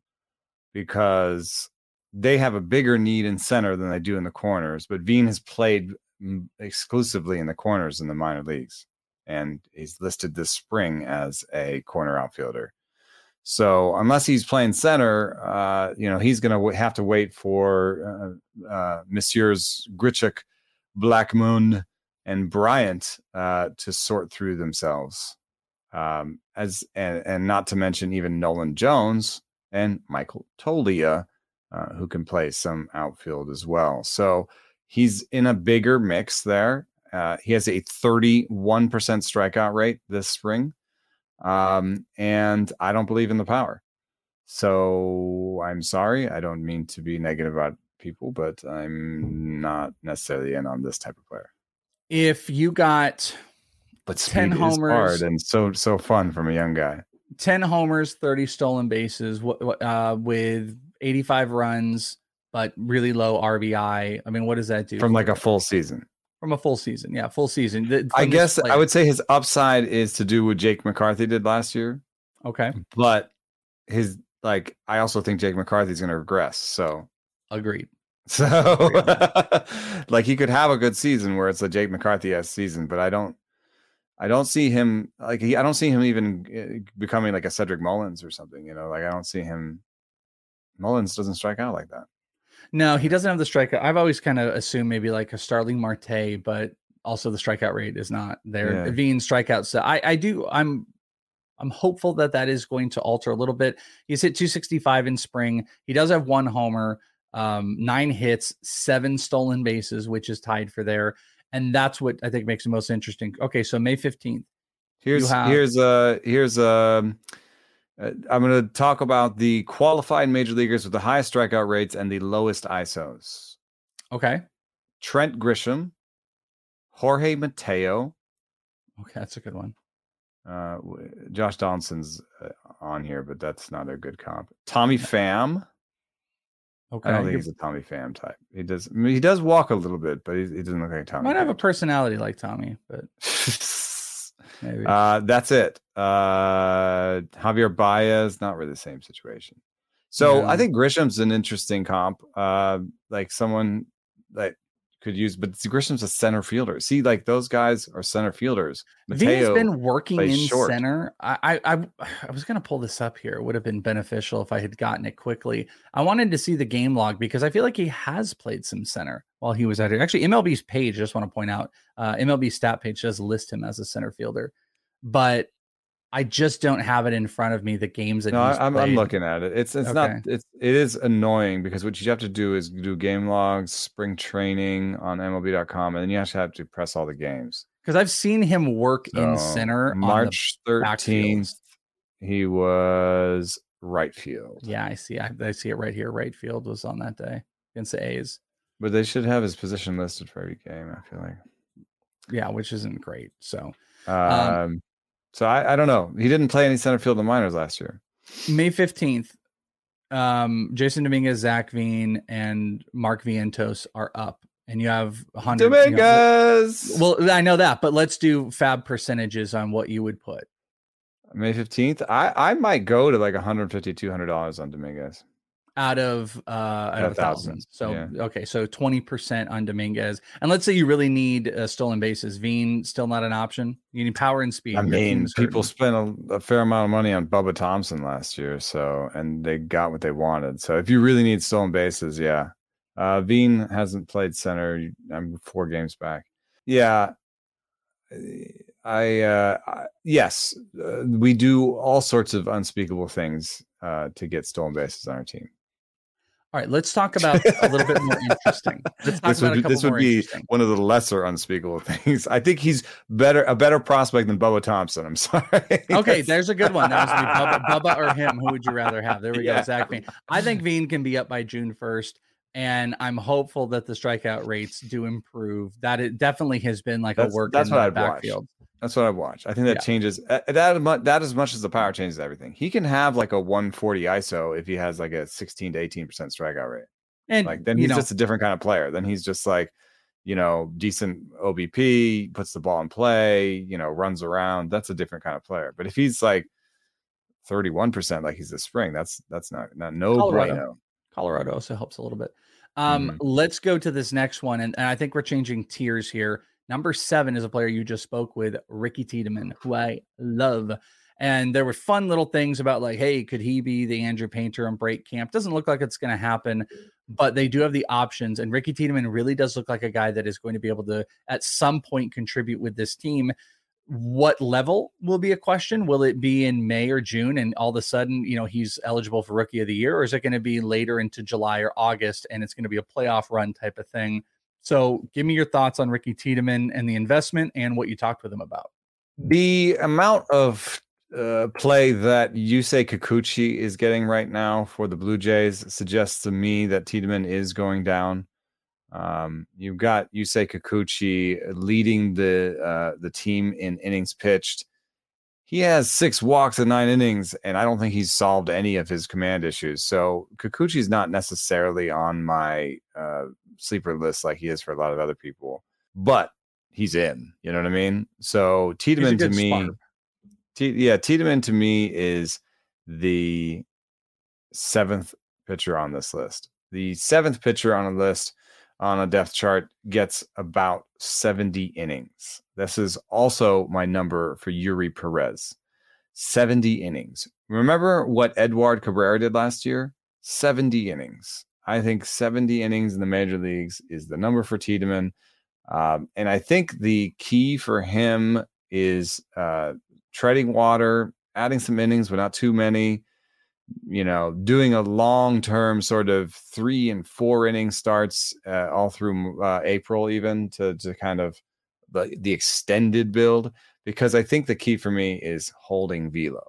because they have a bigger need in center than they do in the corners. But Veen has played exclusively in the corners in the minor leagues, and he's listed this spring as a corner outfielder. So unless he's playing center, uh, you know, he's going to w- have to wait for uh, uh, Messieurs Grichuk, Blackmon, and Bryant uh, to sort through themselves. Um, as and, and not to mention even Nolan Jones and Michael Toglia, Uh, who can play some outfield as well. So he's in a bigger mix there. Uh, he has a thirty-one percent strikeout rate this spring. Um, and I don't believe in the power. So I'm sorry. I don't mean to be negative about people, but I'm not necessarily in on this type of player. If you got but ten speed homers, is hard and so so fun from a young guy. ten homers, thirty stolen bases, uh, with eighty-five runs, but really low R B I. I mean, what does that do from like a full season? From a full season, yeah, full season. The, I guess I would say his upside is to do what Jake McCarthy did last year. Okay, but his like I also think Jake McCarthy's going to regress. So agreed. So like he could have a good season where it's a Jake McCarthy-esque season, but I don't. I don't see him like he, I don't see him even becoming like a Cedric Mullins or something, you know, like I don't see him. Mullins doesn't strike out like that. No, he doesn't have the strikeout. I've always kind of assumed maybe like a Starling Marte, but also the strikeout rate is not there. Yeah. Veen strikeouts. So I, I do. I'm, I'm hopeful that that is going to alter a little bit. He's hit two sixty-five in spring. He does have one homer, um, nine hits, seven stolen bases, which is tied for there. And that's what I think makes it most interesting. Okay, so May fifteenth. Here's have... here's uh here's um uh, I'm going to talk about the qualified major leaguers with the highest strikeout rates and the lowest I S Os. Okay. Trent Grisham, Jorge Mateo. Okay, that's a good one. Uh, Josh Donaldson's uh, on here, but that's not a good comp. Tommy Pham. Okay. I don't think he's a Tommy Pham type. He does. I mean, he does walk a little bit, but he, he doesn't look like Tommy. Might Pham. have a personality like Tommy, but maybe. Uh, that's it. Uh, Javier Baez, not really the same situation. So yeah. I think Grisham's an interesting comp. Uh, like someone that could use, but Grisham's a center fielder. See, like those guys are center fielders. Veen's been working in short. center. I, I I was going to pull this up here. It would have been beneficial if I had gotten it quickly. I wanted to see the game log because I feel like he has played some center while he was out here. Actually, M L B's page, just want to point out, uh, M L B stat page does list him as a center fielder, but I just don't have it in front of me. The games that no, he's I'm, played. I'm looking at it. It's it's okay. not it's it is annoying because what you have to do is do game logs, spring training on M L B dot com, and then you actually have to press all the games. Because I've seen him work so, in center. March thirteenth, he was right field. Yeah, I see. I, I see it right here. Right field was on that day against the A's. But they should have his position listed for every game. I feel like. Yeah, which isn't great. So. Um. um So I, I don't know. He didn't play any center field in the minors last year. May fifteenth, um, Jason Dominguez, Zach Veen, and Mark Vientos are up. And you have one hundred. Dominguez! You know, well, I know that, but let's do fab percentages on what you would put. May fifteenth, I, I might go to like one hundred fifty dollars, two hundred dollars on Dominguez. Out of uh out of a thousand. So yeah. Okay, so twenty percent on Dominguez. And let's say you really need uh, stolen bases. Veen still not an option. You need power and speed. I mean, people spent a, a fair amount of money on Bubba Thompson last year, so and they got what they wanted. So if you really need stolen bases, yeah. Uh Veen hasn't played center. I'm four games back. Yeah. I uh I, yes, uh, we do all sorts of unspeakable things uh to get stolen bases on our team. All right, let's talk about a little bit more interesting. Let's talk this about would, a couple this would more be one of the lesser unspeakable things. I think he's better, a better prospect than Bubba Thompson. I'm sorry. Okay, there's a good one. That was Bubba, Bubba or him. Who would you rather have? There we yeah. go, Zach Veen. I think Veen can be up by June first, and I'm hopeful that the strikeout rates do improve. That it definitely has been like that's, a work that's in what the I'd backfield. Watch. That's what I watch. I think that yeah. changes uh, that, that as much as the power changes everything. He can have like a one forty I S O if he has like a sixteen to eighteen percent strikeout rate. And like then he's know, just a different kind of player. Then he's just like, you know, decent O B P, puts the ball in play, you know, runs around. That's a different kind of player. But if he's like thirty-one percent like he's this spring, that's that's not, not no Colorado. bueno. Colorado also helps a little bit. Um, mm-hmm. Let's go to this next one. And, and I think we're changing tiers here. Number seven is a player you just spoke with, Ricky Tiedemann, who I love. And there were fun little things about like, hey, could he be the Andrew Painter on break camp? Doesn't look like it's going to happen, but they do have the options. And Ricky Tiedemann really does look like a guy that is going to be able to, at some point, contribute with this team. What level will be a question? Will it be in May or June and all of a sudden, you know, he's eligible for Rookie of the Year? Or is it going to be later into July or August and it's going to be a playoff run type of thing? So give me your thoughts on Ricky Tiedemann and the investment and what you talked with him about. The amount of uh, play that Yusei Kikuchi is getting right now for the Blue Jays suggests to me that Tiedemann is going down. Um, you've got Yusei Kikuchi leading the uh, the team in innings pitched. He has six walks in nine innings, and I don't think he's solved any of his command issues. So Kikuchi's not necessarily on my uh, sleeper list like he is for a lot of other people, but he's in. You know what I mean? So Tiedemann to me, T- yeah, Tiedemann to me is the seventh pitcher on this list. The seventh pitcher on a list on a depth chart gets about seventy innings. This is also my number for Yuri Perez. seventy innings. Remember what Edward Cabrera did last year? seventy innings. I think seventy innings in the major leagues is the number for Tiedemann. Um, and I think the key for him is uh, treading water, adding some innings, but not too many. You know, doing a long-term sort of three and four inning starts uh, all through uh, April, even to to kind of the the extended build, because I think the key for me is holding velo.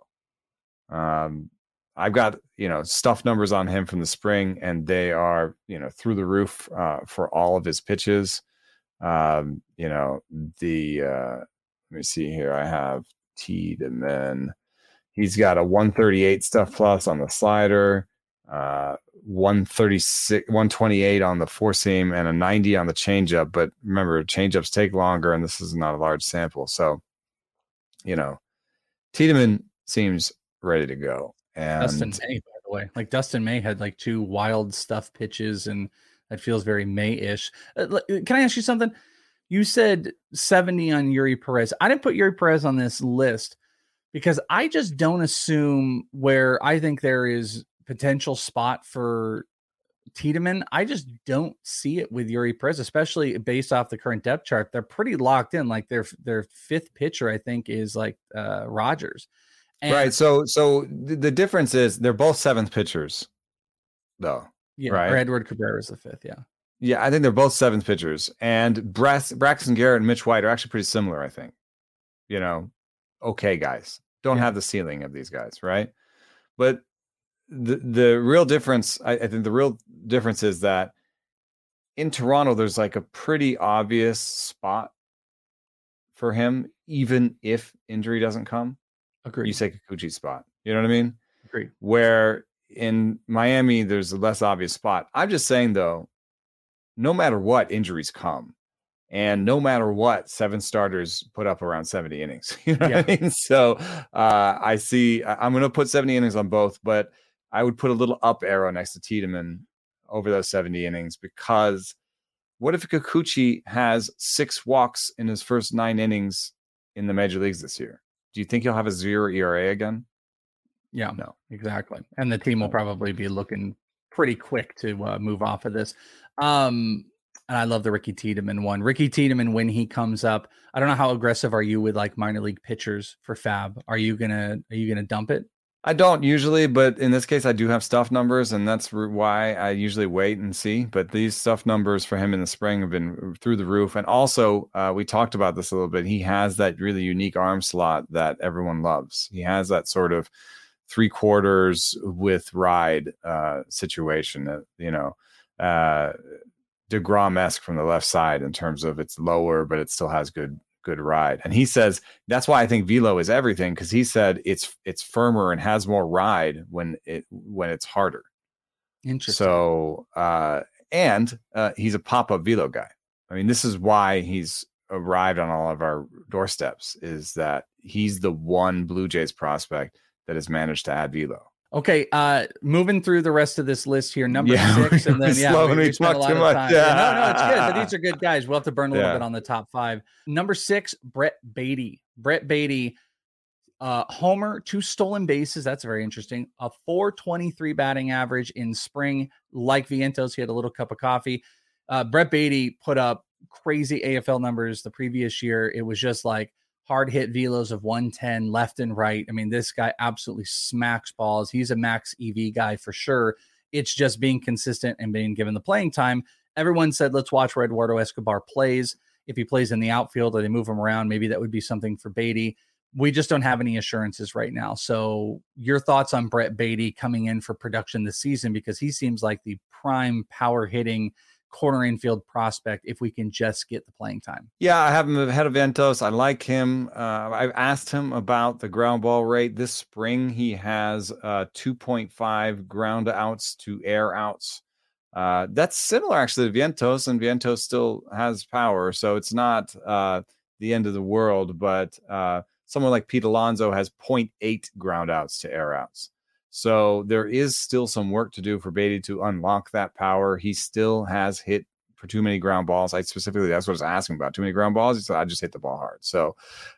Um, I've got you know stuff numbers on him from the spring, and they are you know through the roof uh, for all of his pitches. Um, you know the uh, let me see here. I have Tiedemann. He's got a one thirty-eight stuff plus on the slider, uh, one thirty-six, one twenty-eight on the four seam, and a ninety on the changeup. But remember, changeups take longer, and this is not a large sample. So, you know, Tiedemann seems ready to go. And Dustin May, by the way, like Dustin May had like two wild stuff pitches, and that feels very May-ish. Uh, can I ask you something? You said seventy on Yuri Perez. I didn't put Yuri Perez on this list, because I just don't assume where I think there is potential spot for Tiedemann. I just don't see it with Yuri Perez, especially based off the current depth chart. They're pretty locked in. Like their their fifth pitcher, I think, is like uh, Rogers. And right. So so the difference is they're both seventh pitchers, though. Yeah. Right. Or Edward Cabrera is the fifth. Yeah. Yeah, I think they're both seventh pitchers, and Brax, Braxton Garrett and Mitch White are actually pretty similar. I think. You know. Okay, guys, don't yeah. have the ceiling of these guys, right? But the the real difference, I, I think the real difference is that in Toronto, there's like a pretty obvious spot for him, even if injury doesn't come. Agreed. You say Kikuchi's spot. You know what I mean? Agreed. Where in Miami, there's a less obvious spot. I'm just saying, though, no matter what, injuries come. And no matter what, seven starters put up around seventy innings. You know yeah. what I mean? So uh, I see, I'm going to put seventy innings on both, but I would put a little up arrow next to Tiedemann over those seventy innings, because what if Kikuchi has six walks in his first nine innings in the major leagues this year? Do you think he'll have a zero E R A again? Yeah, no, exactly. And the team will probably be looking pretty quick to uh, move off of this. Um, And I love the Ricky Tiedemann one. Ricky Tiedemann, when he comes up, I don't know how aggressive are you with like minor league pitchers for Fab? Are you gonna are you gonna dump it? I don't usually, but in this case, I do have stuff numbers, and that's why I usually wait and see. But these stuff numbers for him in the spring have been through the roof. And also, uh, we talked about this a little bit. He has that really unique arm slot that everyone loves. He has that sort of three quarters with ride uh, situation. That, you know. Uh, DeGrom-esque from the left side in terms of it's lower, but it still has good good ride. And he says that's why I think velo is everything, because he said it's it's firmer and has more ride when it when it's harder. Interesting. So uh, and uh, he's a pop-up velo guy. I mean, this is why he's arrived on all of our doorsteps, is that he's the one Blue Jays prospect that has managed to add velo. Okay, uh, moving through the rest of this list here, number yeah, six, and then yeah, we, we spent a lot of time. Yeah. Yeah, no, no, it's good, but these are good guys. We'll have to burn a little yeah. bit on the top five. Number six, Brett Baty. Brett Baty, uh, homer, two stolen bases. That's very interesting. A four twenty-three batting average in spring. Like Vientos, he had a little cup of coffee. Uh, Brett Baty put up crazy A F L numbers the previous year. It was just like hard hit velos of one ten left and right. I mean, this guy absolutely smacks balls. He's a max E V guy for sure. It's just being consistent and being given the playing time. Everyone said, let's watch where Eduardo Escobar plays. If he plays in the outfield or they move him around, maybe that would be something for Baty. we just don't have any assurances right now. So your thoughts on Brett Baty coming in for production this season, because he seems like the prime power hitting corner infield prospect if we can just get the playing time. Yeah, I have him ahead of Vientos. I like him. Uh, I've asked him about the ground ball rate. This spring, he has uh, two point five ground outs to air outs. Uh, that's similar actually to Vientos, and Vientos still has power, so it's not uh, the end of the world. But uh, someone like Pete Alonso has zero point eight ground outs to air outs. So there is still some work to do for Baty to unlock that power. He still has hit for too many ground balls. I specifically, that's what I was asking about. Too many ground balls. He said, I just hit the ball hard. So,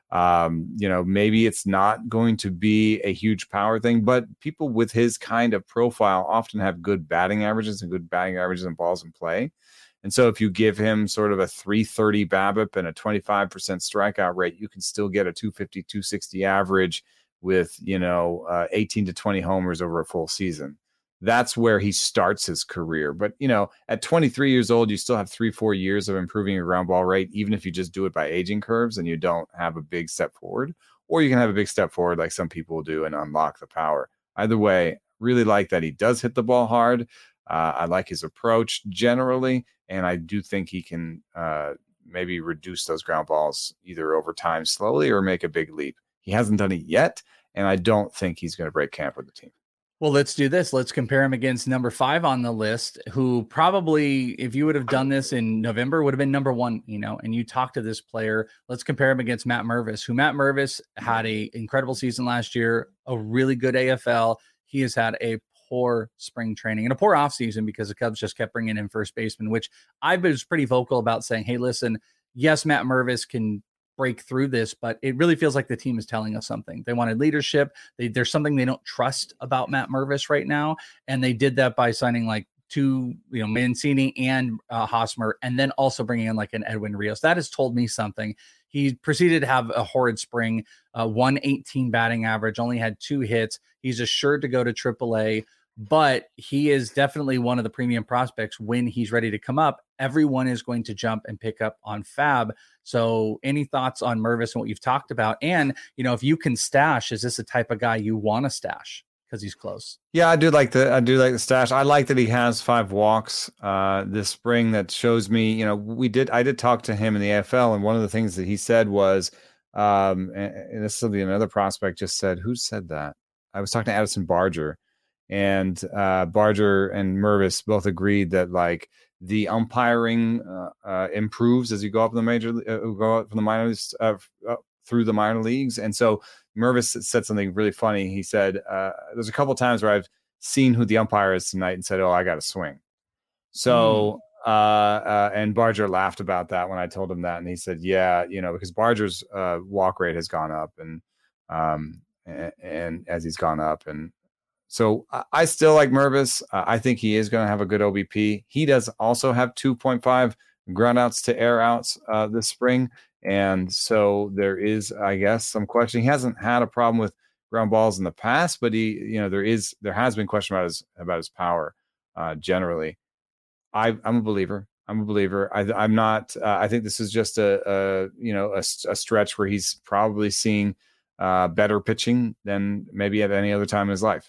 um, you know, maybe it's not going to be a huge power thing, but people with his kind of profile often have good batting averages and good batting averages and balls in play. And so if you give him sort of a three thirty BABIP and a twenty-five percent strikeout rate, you can still get a two fifty, two sixty average with, you know, uh, eighteen to twenty homers over a full season. That's where he starts his career. But, you know, at twenty-three years old, you still have three, four years of improving your ground ball rate, even if you just do it by aging curves and you don't have a big step forward, or you can have a big step forward like some people do and unlock the power. Either way, really like that he does hit the ball hard. Uh, I like his approach generally, and I do think he can uh, maybe reduce those ground balls either over time slowly or make a big leap. He hasn't done it yet, and I don't think he's going to break camp with the team. Well, let's do this. Let's compare him against number five on the list, who probably, if you would have done this in November, would have been number one, you know, and you talk to this player. Let's compare him against Matt Mervis, who Matt Mervis had a incredible season last year, a really good A F L. He has had a poor spring training and a poor offseason because the Cubs just kept bringing in first baseman, which I was pretty vocal about saying, hey, listen, yes, Matt Mervis can break through this, but it really feels like the team is telling us something. They wanted leadership. They, there's something they don't trust about Matt Mervis right now. And they did that by signing like two, you know, Mancini and uh, Hosmer, and then also bringing in like an Edwin Rios. That has told me something. He proceeded to have a horrid spring, uh, one eighteen batting average, only had two hits. He's assured to go to triple A, but he is definitely one of the premium prospects when he's ready to come up. Everyone is going to jump and pick up on Fab. So any thoughts on Mervis and what you've talked about? And, you know, if you can stash, is this the type of guy you want to stash because he's close? Yeah, I do like the, I do like the stash. I like that he has five walks uh, this spring. That shows me, you know, we did, I did talk to him in the A F L. And one of the things that he said was, um, and, and this is something another prospect just said, who said that? I was talking to Addison Barger, and uh, Barger and Mervis both agreed that like the umpiring uh, uh, improves as you go up in the major, uh, go up from the minors uh, uh, through the minor leagues. And so Mervis said something really funny. He said, uh, there's a couple of times where I've seen who the umpire is tonight and said, oh, I got to swing. So, mm. uh, uh, and Barger laughed about that when I told him that. And he said, yeah, you know, because Barger's uh, walk rate has gone up and, um, and, and as he's gone up. And so I still like Mervis. Uh, I think he is going to have a good O B P. He does also have two point five ground outs to air outs uh, this spring. And so there is, I guess, some question. He hasn't had a problem with ground balls in the past, but he, you know, there is, there has been question about his, about his power uh, generally. I, I'm a believer. I'm a believer. I, I'm not, uh, I think this is just a, a you know, a, a stretch where he's probably seeing uh, better pitching than maybe at any other time in his life.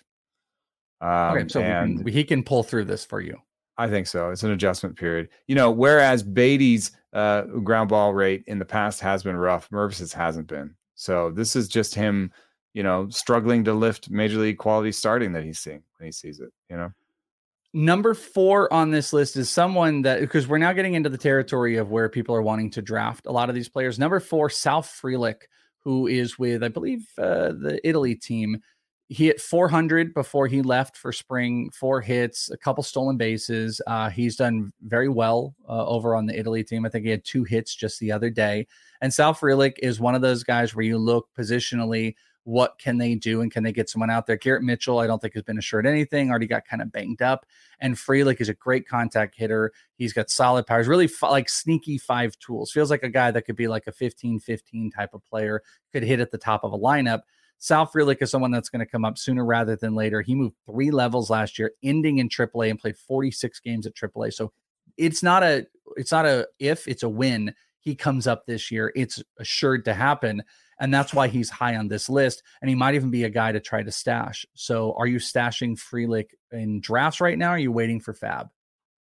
Um, okay, so and we can, he can pull through this for you. I think so. It's an adjustment period. You know, whereas Baty's uh, ground ball rate in the past has been rough, Mervis's hasn't been. So this is just him, you know, struggling to lift major league quality starting that he's seeing when he sees it, you know. Number four on this list is someone that, because we're now getting into the territory of where people are wanting to draft a lot of these players. Number four, Sal Frelick, who is with, I believe, uh, the Italy team. He hit four hundred before he left for spring, four hits, a couple stolen bases. Uh, he's done very well uh, over on the Italy team. I think he had two hits just the other day. And Sal Frelick is one of those guys where you look positionally, what can they do? And can they get someone out there? Garrett Mitchell, I don't think has been assured anything, already got kind of banged up. And Frelick is a great contact hitter. He's got solid powers, really f- like sneaky five tools. Feels like a guy that could be like a fifteen fifteen type of player, could hit at the top of a lineup. Sal Frelick is someone that's going to come up sooner rather than later. He moved three levels last year, ending in triple A, and played forty-six games at triple A. So it's not a, it's not a if, it's a when he comes up this year. It's assured to happen. And that's why he's high on this list. And he might even be a guy to try to stash. So are you stashing Frelick in drafts right now? Or are you waiting for Fab?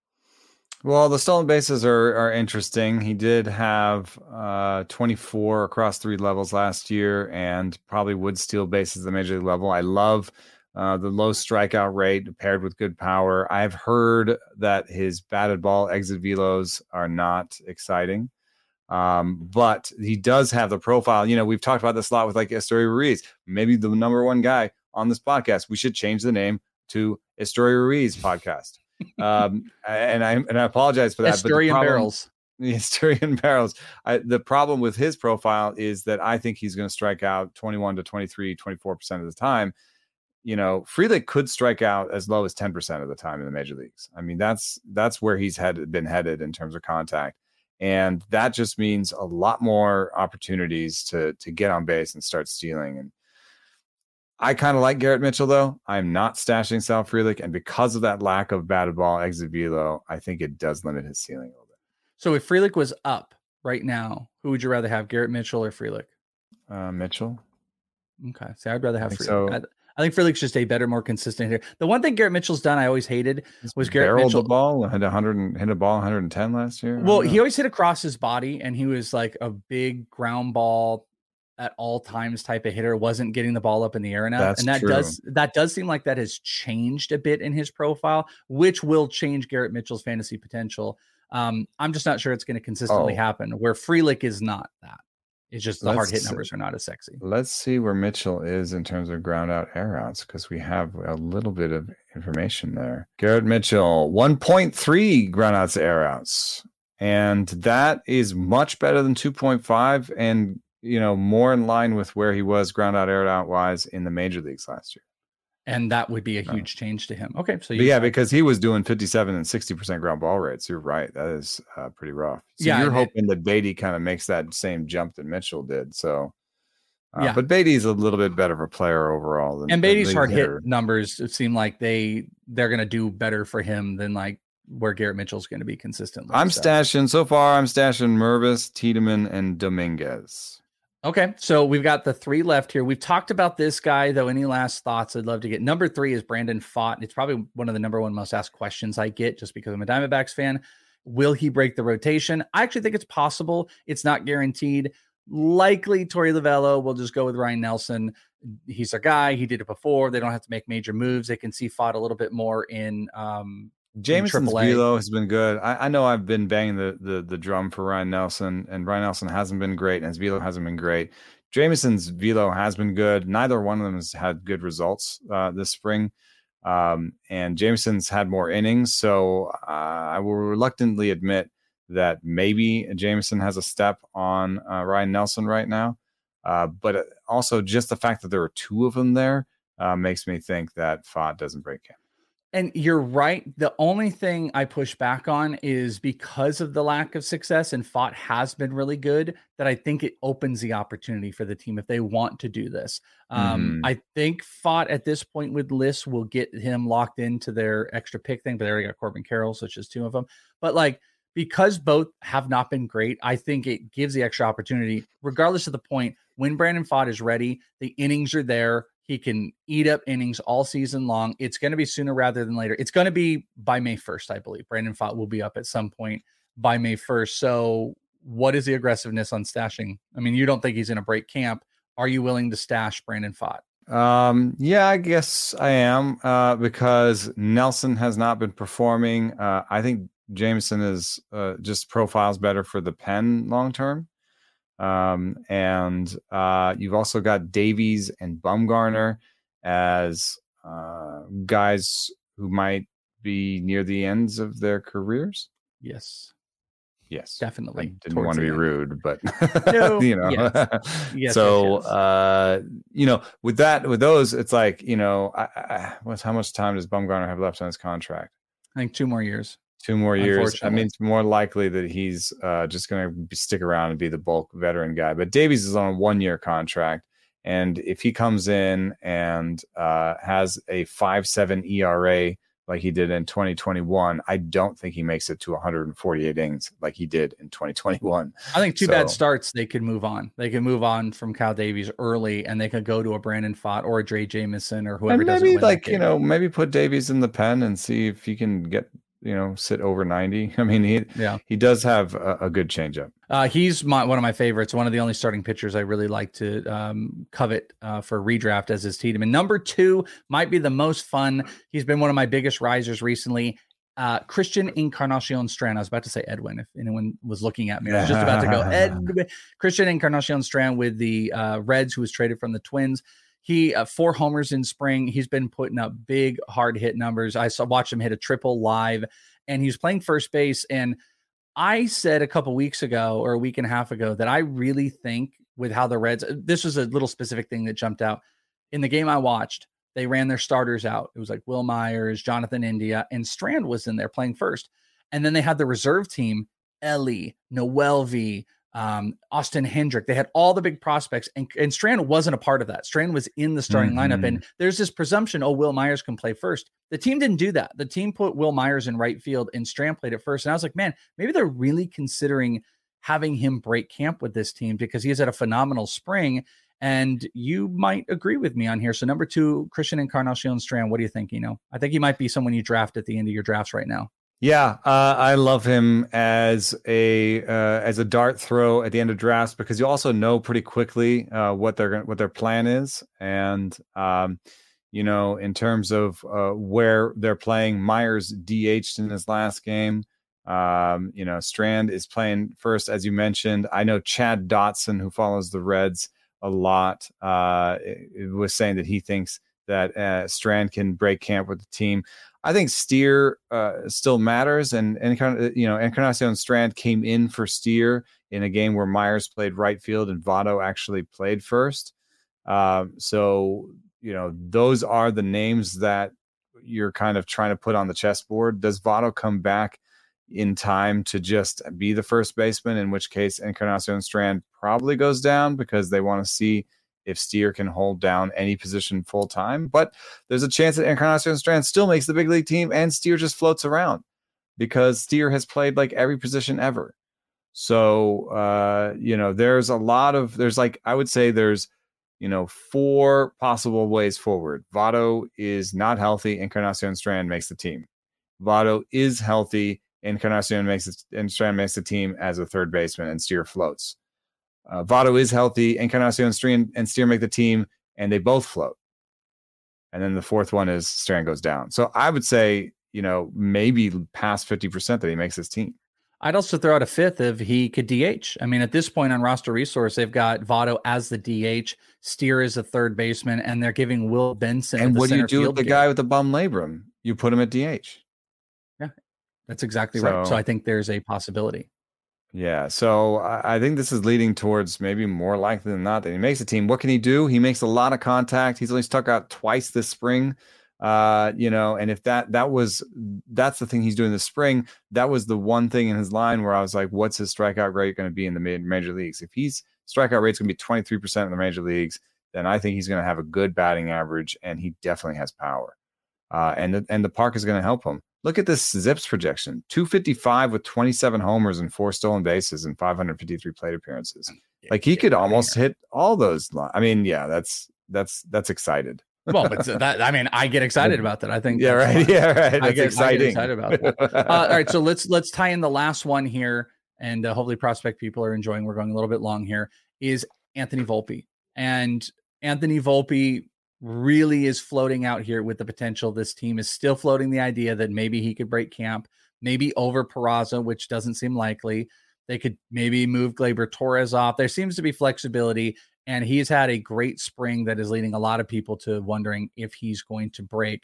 Well, the stolen bases are are interesting. He did have uh, twenty-four across three levels last year, and probably would steal bases at the major league level. I love uh, the low strikeout rate paired with good power. I've heard that his batted ball exit velos are not exciting, um, but he does have the profile. You know, we've talked about this a lot with like Esteury Ruiz, maybe the number one guy on this podcast. We should change the name to Esteury Ruiz podcast. um and I and I apologize for that. Esteury and barrels. The Esteury and barrels. I, the problem with his profile is that I think he's going to strike out twenty-one to twenty-three, twenty-four percent of the time. You know, Frelick could strike out as low as ten percent of the time in the major leagues. I mean, that's that's where he's had been headed in terms of contact. And that just means a lot more opportunities to to get on base and start stealing. And I kind of like Garrett Mitchell, though. I'm not stashing Sal Frelick, and because of that lack of batted ball exit velo, I think it does limit his ceiling a little bit. So if Frelick was up right now, who would you rather have, Garrett Mitchell or Frelick? Uh, Mitchell. Okay, so I'd rather have Frelick. So. I, I think Frelick's just a better, more consistent hitter. The one thing Garrett Mitchell's done, I always hated, was Garrett Mitchell the ball, had one hundred, hit a ball one hundred ten last year. Well, he always hit across his body, and he was like a big ground ball at all times type of hitter, wasn't getting the ball up in the air enough. That's and that true. does that does seem like that has changed a bit in his profile, which will change Garrett Mitchell's fantasy potential. Um, I'm just not sure it's going to consistently oh. happen, where Frelick is not that. It's just the let's, hard hit numbers are not as sexy. Let's see where Mitchell is in terms of ground out air outs, because we have a little bit of information there. Garrett Mitchell, one point three ground outs to air outs. And that is much better than two point five and, you know, more in line with where he was ground out air out wise in the major leagues last year. And that would be a huge no. change to him. Okay. So you yeah, because he was doing fifty-seven and sixty percent ground ball rates. You're right. That is uh, pretty rough. So yeah, you're hoping it, that Beatty kind of makes that same jump that Mitchell did. So, uh, yeah, but Beatty's a little bit better of a player overall. Than, and Beatty's hard hit numbers seem like they, they're going to do better for him than like where Garrett Mitchell's going to be consistently. I'm so. stashing so far. I'm stashing Mervis, Tiedemann, and Dominguez. Okay, so we've got the three left here. We've talked about this guy, though. Any last thoughts? I'd love to get. Number three is Brandon Pfaadt. It's probably one of the number one most asked questions I get just because I'm a Diamondbacks fan. Will he break the rotation? I actually think it's possible. It's not guaranteed. Likely Torey Lovullo will just go with Ryan Nelson. He's a guy. He did it before. They don't have to make major moves. They can see Pfaadt a little bit more in um, Jameson's velo has been good. I, I know I've been banging the, the the drum for Ryan Nelson, and Ryan Nelson hasn't been great, and his velo hasn't been great. Jameson's velo has been good. Neither one of them has had good results uh, this spring, um, and Jameson's had more innings. So uh, I will reluctantly admit that maybe Jameson has a step on uh, Ryan Nelson right now, uh, but also just the fact that there are two of them there uh, makes me think that Pfaadt doesn't break him. And you're right. The only thing I push back on is because of the lack of success, and Pfaadt has been really good, that I think it opens the opportunity for the team if they want to do this. Um, mm. I think Pfaadt at this point with lists will get him locked into their extra pick thing, but they already got Corbin Carroll, so it's just two of them. But like, because both have not been great, I think it gives the extra opportunity, regardless of the point. When Brandon Pfaadt is ready, the innings are there. He can eat up innings all season long. It's going to be sooner rather than later. It's going to be by May first, I believe. Brandon Pfaadt will be up at some point by May first. So what is the aggressiveness on stashing? I mean, you don't think he's going to break camp. Are you willing to stash Brandon Pfaadt? Um, yeah, I guess I am uh, because Nelson has not been performing. Uh, I think Jameson is uh, just profiles better for the pen long term. Um, and uh, you've also got Davies and Bumgarner as uh, guys who might be near the ends of their careers. Yes. Yes, definitely. I didn't want to be end. rude, but no, you know, yes. Yes, so, yes, yes. uh, you know, with that, with those, it's like, you know, I, I, what's, how much time does Bumgarner have left on his contract? I think two more years. Two more years. I mean, it's more likely that he's uh, just going to stick around and be the bulk veteran guy. But Davies is on a one-year contract, and if he comes in and uh, has a five seven E R A like he did in twenty twenty-one, I don't think he makes it to one hundred forty-eight innings like he did in twenty twenty-one. I think two so, bad starts, they could move on. They could move on from Kyle Davies early, and they could go to a Brandon Pfaadt or a Dre Jameson or whoever. And maybe like, you know, maybe put Davies in the pen and see if he can get, you know, sit over ninety. I mean, he yeah. he does have a, a good changeup. Uh, he's my one of my favorites. One of the only starting pitchers I really like to um, covet uh, for redraft as his Tiedemann. Number two might be the most fun. He's been one of my biggest risers recently. Uh, Christian Encarnacion Strand. I was about to say Edwin, if anyone was looking at me. I was just about to go Edwin. Christian Encarnacion Strand with the uh, Reds, who was traded from the Twins. He uh, four homers in spring. He's been putting up big, hard hit numbers. I saw watched him hit a triple live, and he was playing first base. And I said a couple weeks ago or a week and a half ago that I really think with how the Reds, this was a little specific thing that jumped out in the game I watched. They ran their starters out. It was like Will Myers, Jonathan India, and Strand was in there playing first. And then they had the reserve team, Ellie, Noelvi, um, Austin Hendrick. They had all the big prospects, and, and Strand wasn't a part of that. Strand was in the starting mm-hmm. lineup, and there's this presumption, oh, Will Myers can play first. The team didn't do that. The team put Will Myers in right field, and Strand played at first. And I was like, man, maybe they're really considering having him break camp with this team because he has had a phenomenal spring. And you might agree with me on here. So number two, Christian Encarnacion Strand. What do you think? You know, I think he might be someone you draft at the end of your drafts right now. Yeah, uh, I love him as a uh, as a dart throw at the end of drafts because you also know pretty quickly uh, what their what their plan is, and um, you know, in terms of uh, where they're playing. Myers D H'd in his last game. Um, you know, Strand is playing first, as you mentioned. I know Chad Dotson, who follows the Reds a lot, uh, was saying that he thinks that uh, Strand can break camp with the team. I think Steer uh, still matters, and and you know, Encarnacion Strand came in for Steer in a game where Myers played right field and Votto actually played first. Um, so you know, those are the names that you're kind of trying to put on the chessboard. Does Votto come back in time to just be the first baseman? In which case, Encarnacion Strand probably goes down because they want to see if Steer can hold down any position full time. But there's a chance that Encarnacion Strand still makes the big league team and Steer just floats around because Steer has played like every position ever. So, uh, you know, there's a lot of, there's like, I would say there's, you know, four possible ways forward. Votto is not healthy. Encarnacion Strand makes the team. Votto is healthy. Encarnacion makes it, and Strand makes the team as a third baseman and Steer floats. Uh, Votto is healthy. Encarnacion Strand and Steer make the team, and they both float. And then the fourth one is Strand goes down. So I would say, you know, maybe past fifty percent that he makes his team. I'd also throw out a fifth if he could D H. I mean, at this point on Roster Resource, they've got Votto as the D H, Steer as a third baseman, and they're giving Will Benson. And the what do you do with the game. guy with the bum labrum? You put him at D H. Yeah, that's exactly so, right. So I think there's a possibility. Yeah, so I think this is leading towards maybe more likely than not that he makes a team. What can he do? He makes a lot of contact. He's only stuck out twice this spring. Uh, you know, and if that that was that's the thing he's doing this spring, that was the one thing in his line where I was like, what's his strikeout rate going to be in the mid major leagues? If he's strikeout rate's going to be twenty-three percent in the major leagues, then I think he's going to have a good batting average, and he definitely has power. Uh, and the, and the park is going to help him. Look at this Zips projection: two fifty-five with twenty-seven homers and four stolen bases and five hundred fifty-three plate appearances. Like he could almost hit all those. Li- I mean, yeah, that's that's that's excited. Well, but that, I mean, I get excited about that. I think, yeah, right, fun. yeah, right. That's I get, exciting. I get excited about that. uh, all right, so let's let's tie in the last one here, and uh, hopefully, prospect people are enjoying. We're going a little bit long here. Is Anthony Volpe, and Anthony Volpe really is floating out here with the potential. This team is still floating the idea that maybe he could break camp, maybe over Peraza, which doesn't seem likely. They could maybe move Gleyber Torres off. There seems to be flexibility. And he's had a great spring that is leading a lot of people to wondering if he's going to break.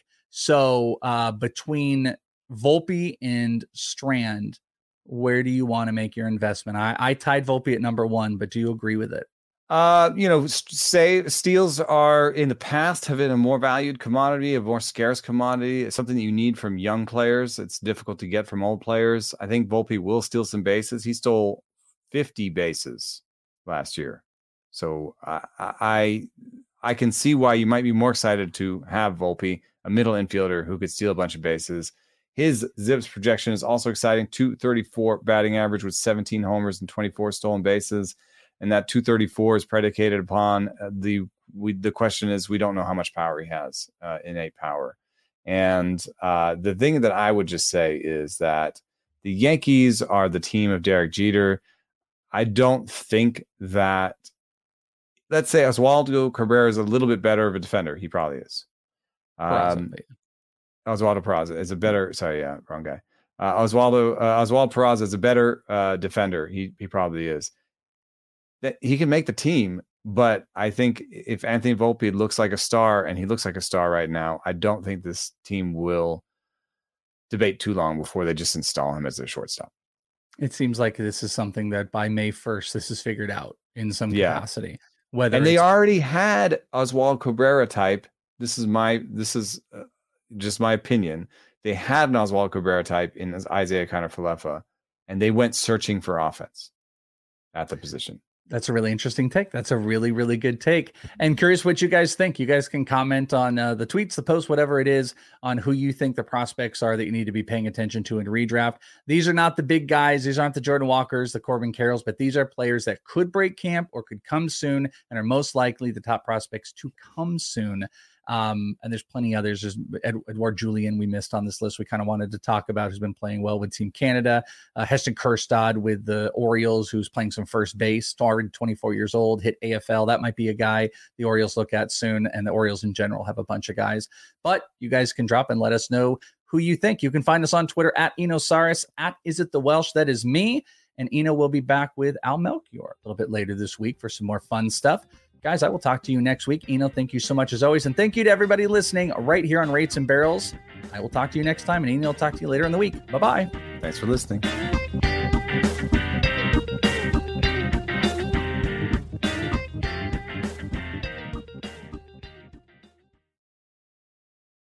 So uh, between Volpe and Strand, where do you want to make your investment? I, I tied Volpe at number one, but do you agree with it? Uh, you know, say steals are in the past have been a more valued commodity, a more scarce commodity. It's something that you need from young players. It's difficult to get from old players. I think Volpe will steal some bases. He stole fifty bases last year. So I, I I can see why you might be more excited to have Volpe, a middle infielder who could steal a bunch of bases. His Zips projection is also exciting. two thirty-four batting average with seventeen homers and twenty-four stolen bases. And that two thirty-four is predicated upon the we, the question is we don't know how much power he has, uh, innate power. And uh, the thing that I would just say is that the Yankees are the team of Derek Jeter. I don't think that, let's say Oswaldo Cabrera is a little bit better of a defender. He probably is. Um, Oswaldo Peraza is a better, sorry, yeah, wrong guy. Uh, Oswaldo uh, Oswaldo Peraza is a better uh, defender. He he probably is. That he can make the team, but I think if Anthony Volpe looks like a star, and he looks like a star right now, I don't think this team will debate too long before they just install him as their shortstop. It seems like this is something that by May first, this is figured out in some yeah. capacity. Whether and they already had Oswaldo Cabrera type. This is my this is uh, just my opinion. They had an Oswaldo Cabrera type in Isaiah Kiner-Falefa, and they went searching for offense at the position. That's a really interesting take. That's a really, really good take. And curious what you guys think. You guys can comment on uh, the tweets, the post, whatever it is, on who you think the prospects are that you need to be paying attention to in redraft. These are not the big guys. These aren't the Jordan Walkers, the Corbin Carrolls, but these are players that could break camp or could come soon and are most likely the top prospects to come soon. Um, and there's plenty others. There's Ed, Edouard Julien we missed on this list. We kind of wanted to talk about who's been playing well with Team Canada. Uh, Heston Kjerstad with the Orioles, who's playing some first base, started twenty-four years old, hit A F L. That might be a guy the Orioles look at soon. And the Orioles in general have a bunch of guys. But you guys can drop and let us know who you think. You can find us on Twitter at Enosaurus, at Is It The Welsh. That is me. And Eno will be back with Al Melchior a little bit later this week for some more fun stuff. Guys, I will talk to you next week. Eno, thank you so much as always. And thank you to everybody listening right here on Rates and Barrels. I will talk to you next time. And Eno will talk to you later in the week. Bye-bye. Thanks for listening.